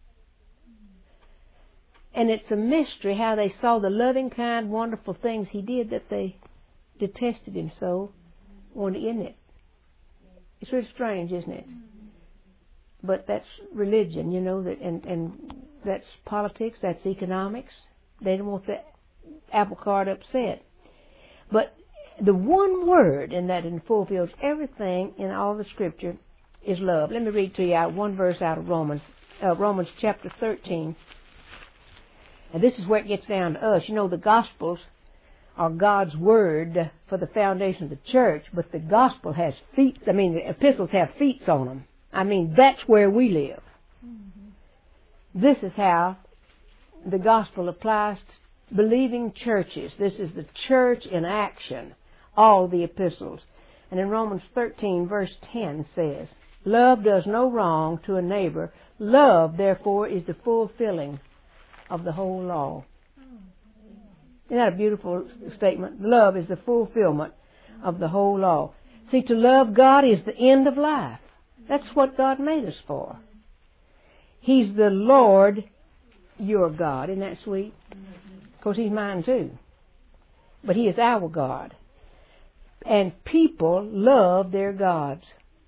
And it's a mystery how they saw the loving, kind, wonderful things He did that they detested Him so. Isn't it? It's really strange, isn't it? But that's religion, you know, that, and, and that's politics, that's economics. They don't want the apple cart upset. But the one word in that it fulfills everything in all the Scripture is love. Let me read to you out one verse out of Romans, uh, Romans chapter thirteen. And this is where it gets down to us. You know, the Gospels are God's Word for the foundation of the church, but the Gospel has feet, I mean, the epistles have feet on them. I mean, that's where we live. Mm-hmm. This is how the Gospel applies to believing churches. This is the church in action, all the epistles. And in Romans thirteen, verse ten says, love does no wrong to a neighbor. Love, therefore, is the fulfilling of the whole law. Isn't that a beautiful statement? Love is the fulfillment of the whole law. See, to love God is the end of life. That's what God made us for. He's the Lord, your God. Isn't that sweet? Of course, He's mine too. But He is our God. And people love their gods.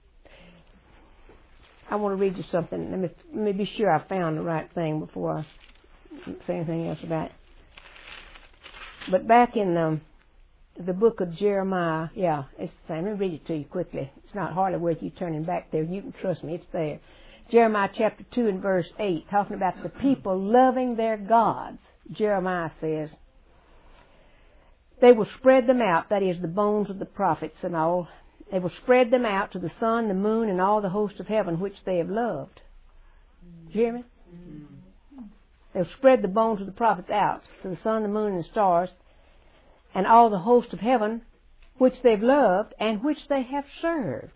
I want to read you something. Let me, let me be sure I found the right thing before I say anything else about it. But back in um, the book of Jeremiah, yeah, it's the same. Let me read it to you quickly. It's not hardly worth you turning back there. You can trust me, it's there. Jeremiah chapter two and verse eight, talking about the people loving their gods. Jeremiah says, they will spread them out, that is, the bones of the prophets and all. They will spread them out to the sun, the moon, and all the host of heaven which they have loved. Did you hear me? They'll spread the bones of the prophets out to the sun, the moon, and the stars, and all the host of heaven, which they've loved, and which they have served,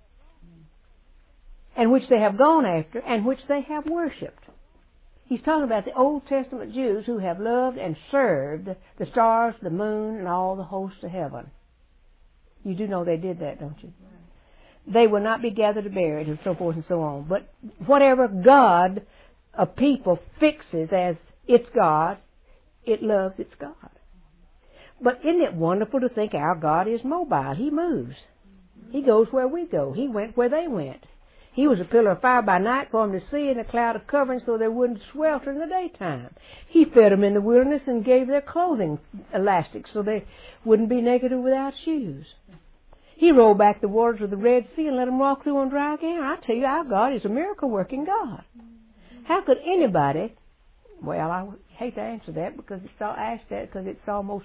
and which they have gone after, and which they have worshipped. He's talking about the Old Testament Jews who have loved and served the stars, the moon, and all the hosts of heaven. You do know they did that, don't you? They will not be gathered or buried, and so forth and so on. But whatever God a people fixes as its God, it loves its God. But isn't it wonderful to think our God is mobile? He moves. He goes where we go. He went where they went. He was a pillar of fire by night for them to see, and a cloud of covering so they wouldn't swelter in the daytime. He fed them in the wilderness and gave their clothing elastic so they wouldn't be naked or without shoes. He rolled back the waters of the Red Sea and let them walk through on dry ground. I tell you, our God is a miracle-working God. How could anybody, well, I hate to answer that because it's all asked that because it's almost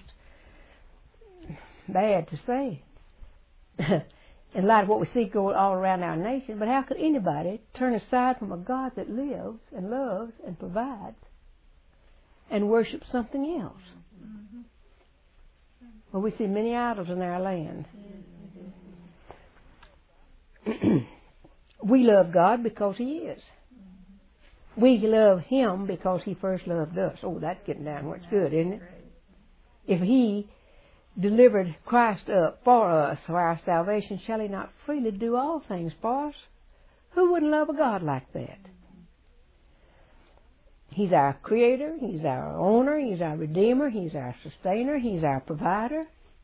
bad to say in light of what we see going all around our nation, but how could anybody turn aside from a God that lives and loves and provides and worship something else? Well, we see many idols in our land. We love God because He is. We love Him because He first loved us. Oh, that's getting down where it's good, isn't it? If He delivered Christ up for us for our salvation, shall He not freely do all things for us? Who wouldn't love a God like that? He's our Creator. He's our owner. He's our Redeemer. He's our Sustainer. He's our Provider.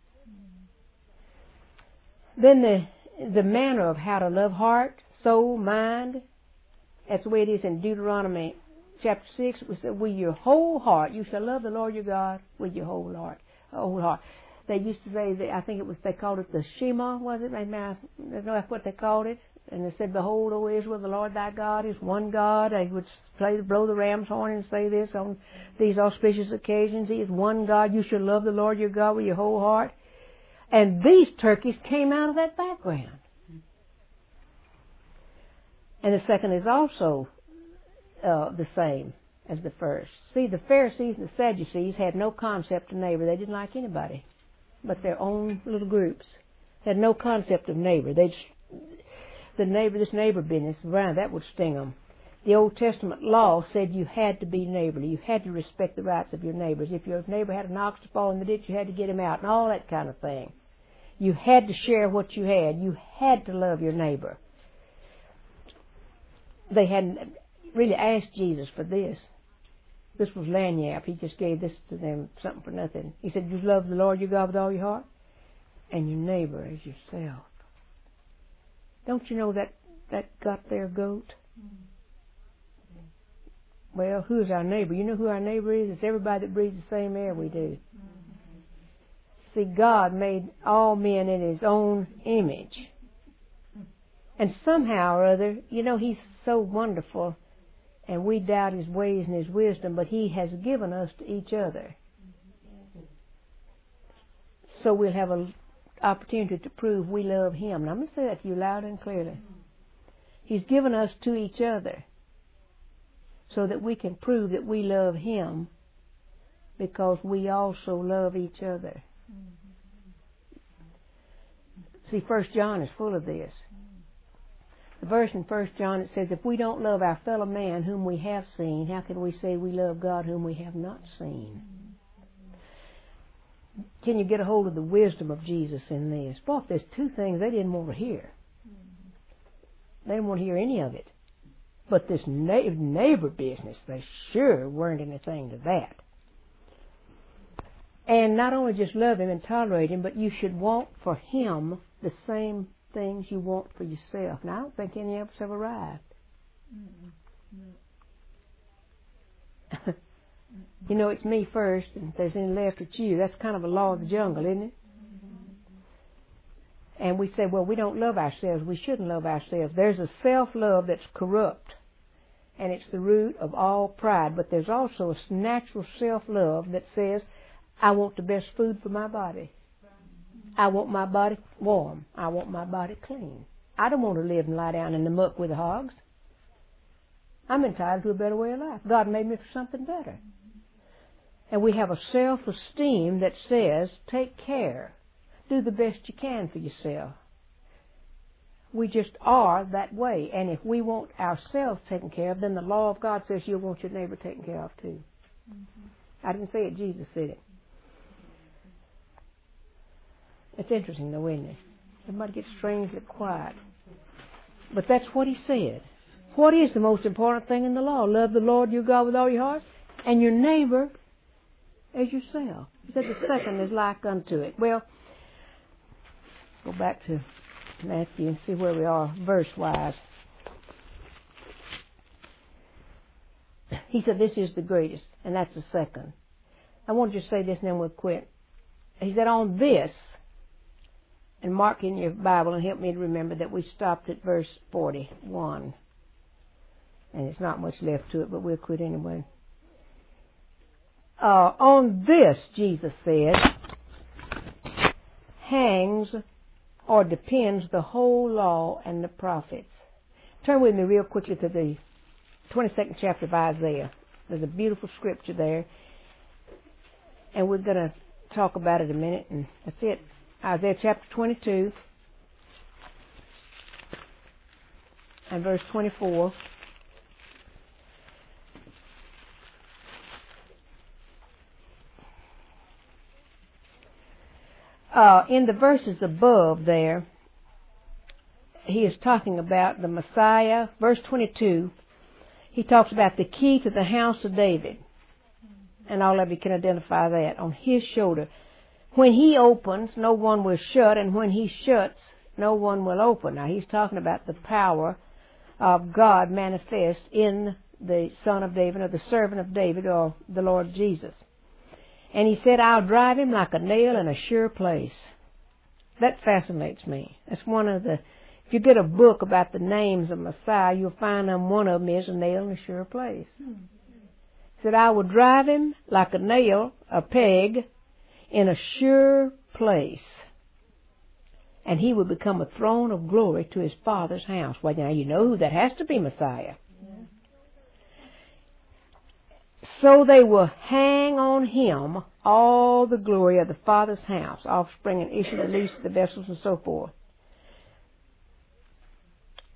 Then the, the manner of how to love heart, soul, mind, that's the way it is in Deuteronomy chapter six. We said, with your whole heart, you shall love the Lord your God with your whole heart. Whole heart. They used to say, that, I think it was, they called it the Shema, was it? Maybe I don't know that's what they called it. And they said, behold, O Israel, the Lord thy God is one God. They would play, blow the ram's horn and say this on these auspicious occasions. He is one God. You shall love the Lord your God with your whole heart. And these turkeys came out of that background. And the second is also uh, the same as the first. See, the Pharisees and the Sadducees had no concept of neighbor. They didn't like anybody but their own little groups. They had no concept of neighbor. They the neighbor, this neighbor business around, that would sting them. The Old Testament law said you had to be neighborly. You had to respect the rights of your neighbors. If your neighbor had an ox to fall in the ditch, you had to get him out and all that kind of thing. You had to share what you had. You had to love your neighbor. They hadn't really asked Jesus for this. This was lagniappe. He just gave this to them, something for nothing. He said, you love the Lord your God with all your heart and your neighbor as yourself. Don't you know that that got their goat? Well, who is our neighbor? You know who our neighbor is? It's everybody that breathes the same air we do. See, God made all men in His own image. And somehow or other, you know, He's so wonderful, and we doubt His ways and His wisdom, but He has given us to each other. So we'll have an opportunity to prove we love Him. Now, I'm going to say that to you loud and clearly. He's given us to each other so that we can prove that we love Him because we also love each other. See, First John is full of this. The verse in First John, it says, if we don't love our fellow man whom we have seen, how can we say we love God whom we have not seen? Can you get a hold of the wisdom of Jesus in this? Boy, if there's two things they didn't want to hear. They didn't want to hear any of it. But this neighbor business, they sure weren't anything to that. And not only just love Him and tolerate Him, but you should want for Him the same things you want for yourself. Now, I don't think any of us have arrived. You know, it's me first, and if there's any left, it's you. That's kind of a law of the jungle, isn't it? And we say, well, we don't love ourselves. We shouldn't love ourselves. There's a self-love that's corrupt, and it's the root of all pride. But there's also a natural self-love that says, I want the best food for my body. I want my body warm. I want my body clean. I don't want to live and lie down in the muck with the hogs. I'm entitled to a better way of life. God made me for something better. And we have a self-esteem that says, take care. Do the best you can for yourself. We just are that way. And if we want ourselves taken care of, then the law of God says you'll want your neighbor taken care of too. Mm-hmm. I didn't say it, Jesus said it. It's interesting though, isn't it? Everybody gets strangely quiet. But that's what He said. What is the most important thing in the law? Love the Lord your God with all your heart and your neighbor as yourself. He said the second is like unto it. Well, go back to Matthew and see where we are verse-wise. He said this is the greatest, and that's the second. I want to just say this and then we'll quit. He said on this, and mark in your Bible and help me to remember that we stopped at verse forty-one. And it's not much left to it, but we'll quit anyway. Uh, on this, Jesus said, hangs or depends the whole law and the prophets. Turn with me real quickly to the twenty-second chapter of Isaiah. There's a beautiful scripture there. And we're going to talk about it a minute, and that's it. Isaiah chapter twenty-two and verse twenty-four. Uh, in the verses above there, he is talking about the Messiah. Verse twenty-two, he talks about the key to the house of David. And all of you can identify that. On His shoulder. When He opens, no one will shut. And when He shuts, no one will open. Now, he's talking about the power of God manifest in the Son of David, or the servant of David, or the Lord Jesus. And He said, I'll drive him like a nail in a sure place. That fascinates me. That's one of the, if you get a book about the names of Messiah, you'll find them, one of them is a nail in a sure place. He said, I will drive him like a nail, a peg, in a sure place. And he will become a throne of glory to His Father's house. Well, now you know who that has to be, Messiah. So they will hang on Him all the glory of the Father's house, offspring and issue, the least of the vessels, and so forth.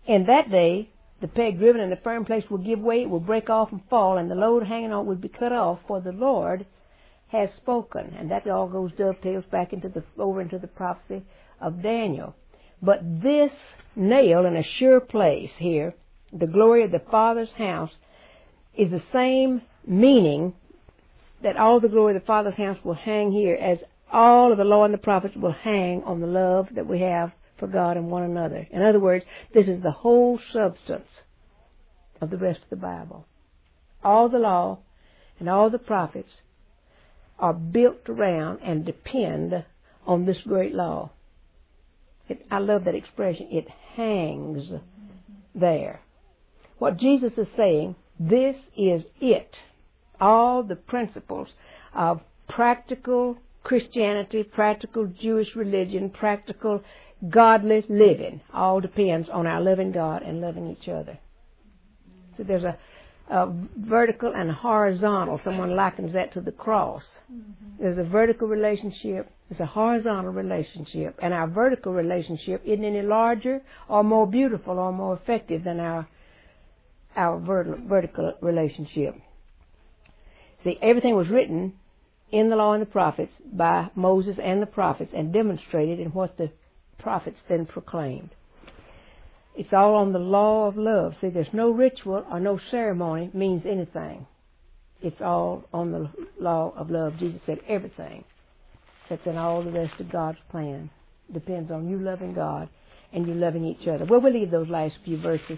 In that day, the peg driven and the firm place will give way, it will break off and fall, and the load hanging on will be cut off, for the Lord has spoken. And that all goes dovetails back into the over into the prophecy of Daniel. But this nail in a sure place here, the glory of the Father's house, is the same meaning that all the glory of the Father's house will hang here, as all of the law and the prophets will hang on the love that we have for God and one another. In other words, this is the whole substance of the rest of the Bible. All the law and all the prophets are built around and depend on this great law. It, I love that expression. It hangs there. What Jesus is saying, this is it. All the principles of practical Christianity, practical Jewish religion, practical godly living, all depends on our loving God and loving each other. So there's a, a vertical and a horizontal. Someone likens that to the cross. Mm-hmm. There's a vertical relationship. There's a horizontal relationship. And our vertical relationship isn't any larger or more beautiful or more effective than our our vertical relationship. See, everything was written in the law and the prophets by Moses and the prophets and demonstrated in what the prophets then proclaimed. It's all on the law of love. See, there's no ritual or no ceremony means anything. It's all on the law of love. Jesus said everything that's in all the rest of God's plan depends on you loving God and you loving each other. Well, we'll leave those last few verses.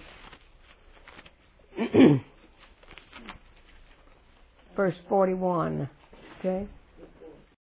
Verse forty-one. Okay?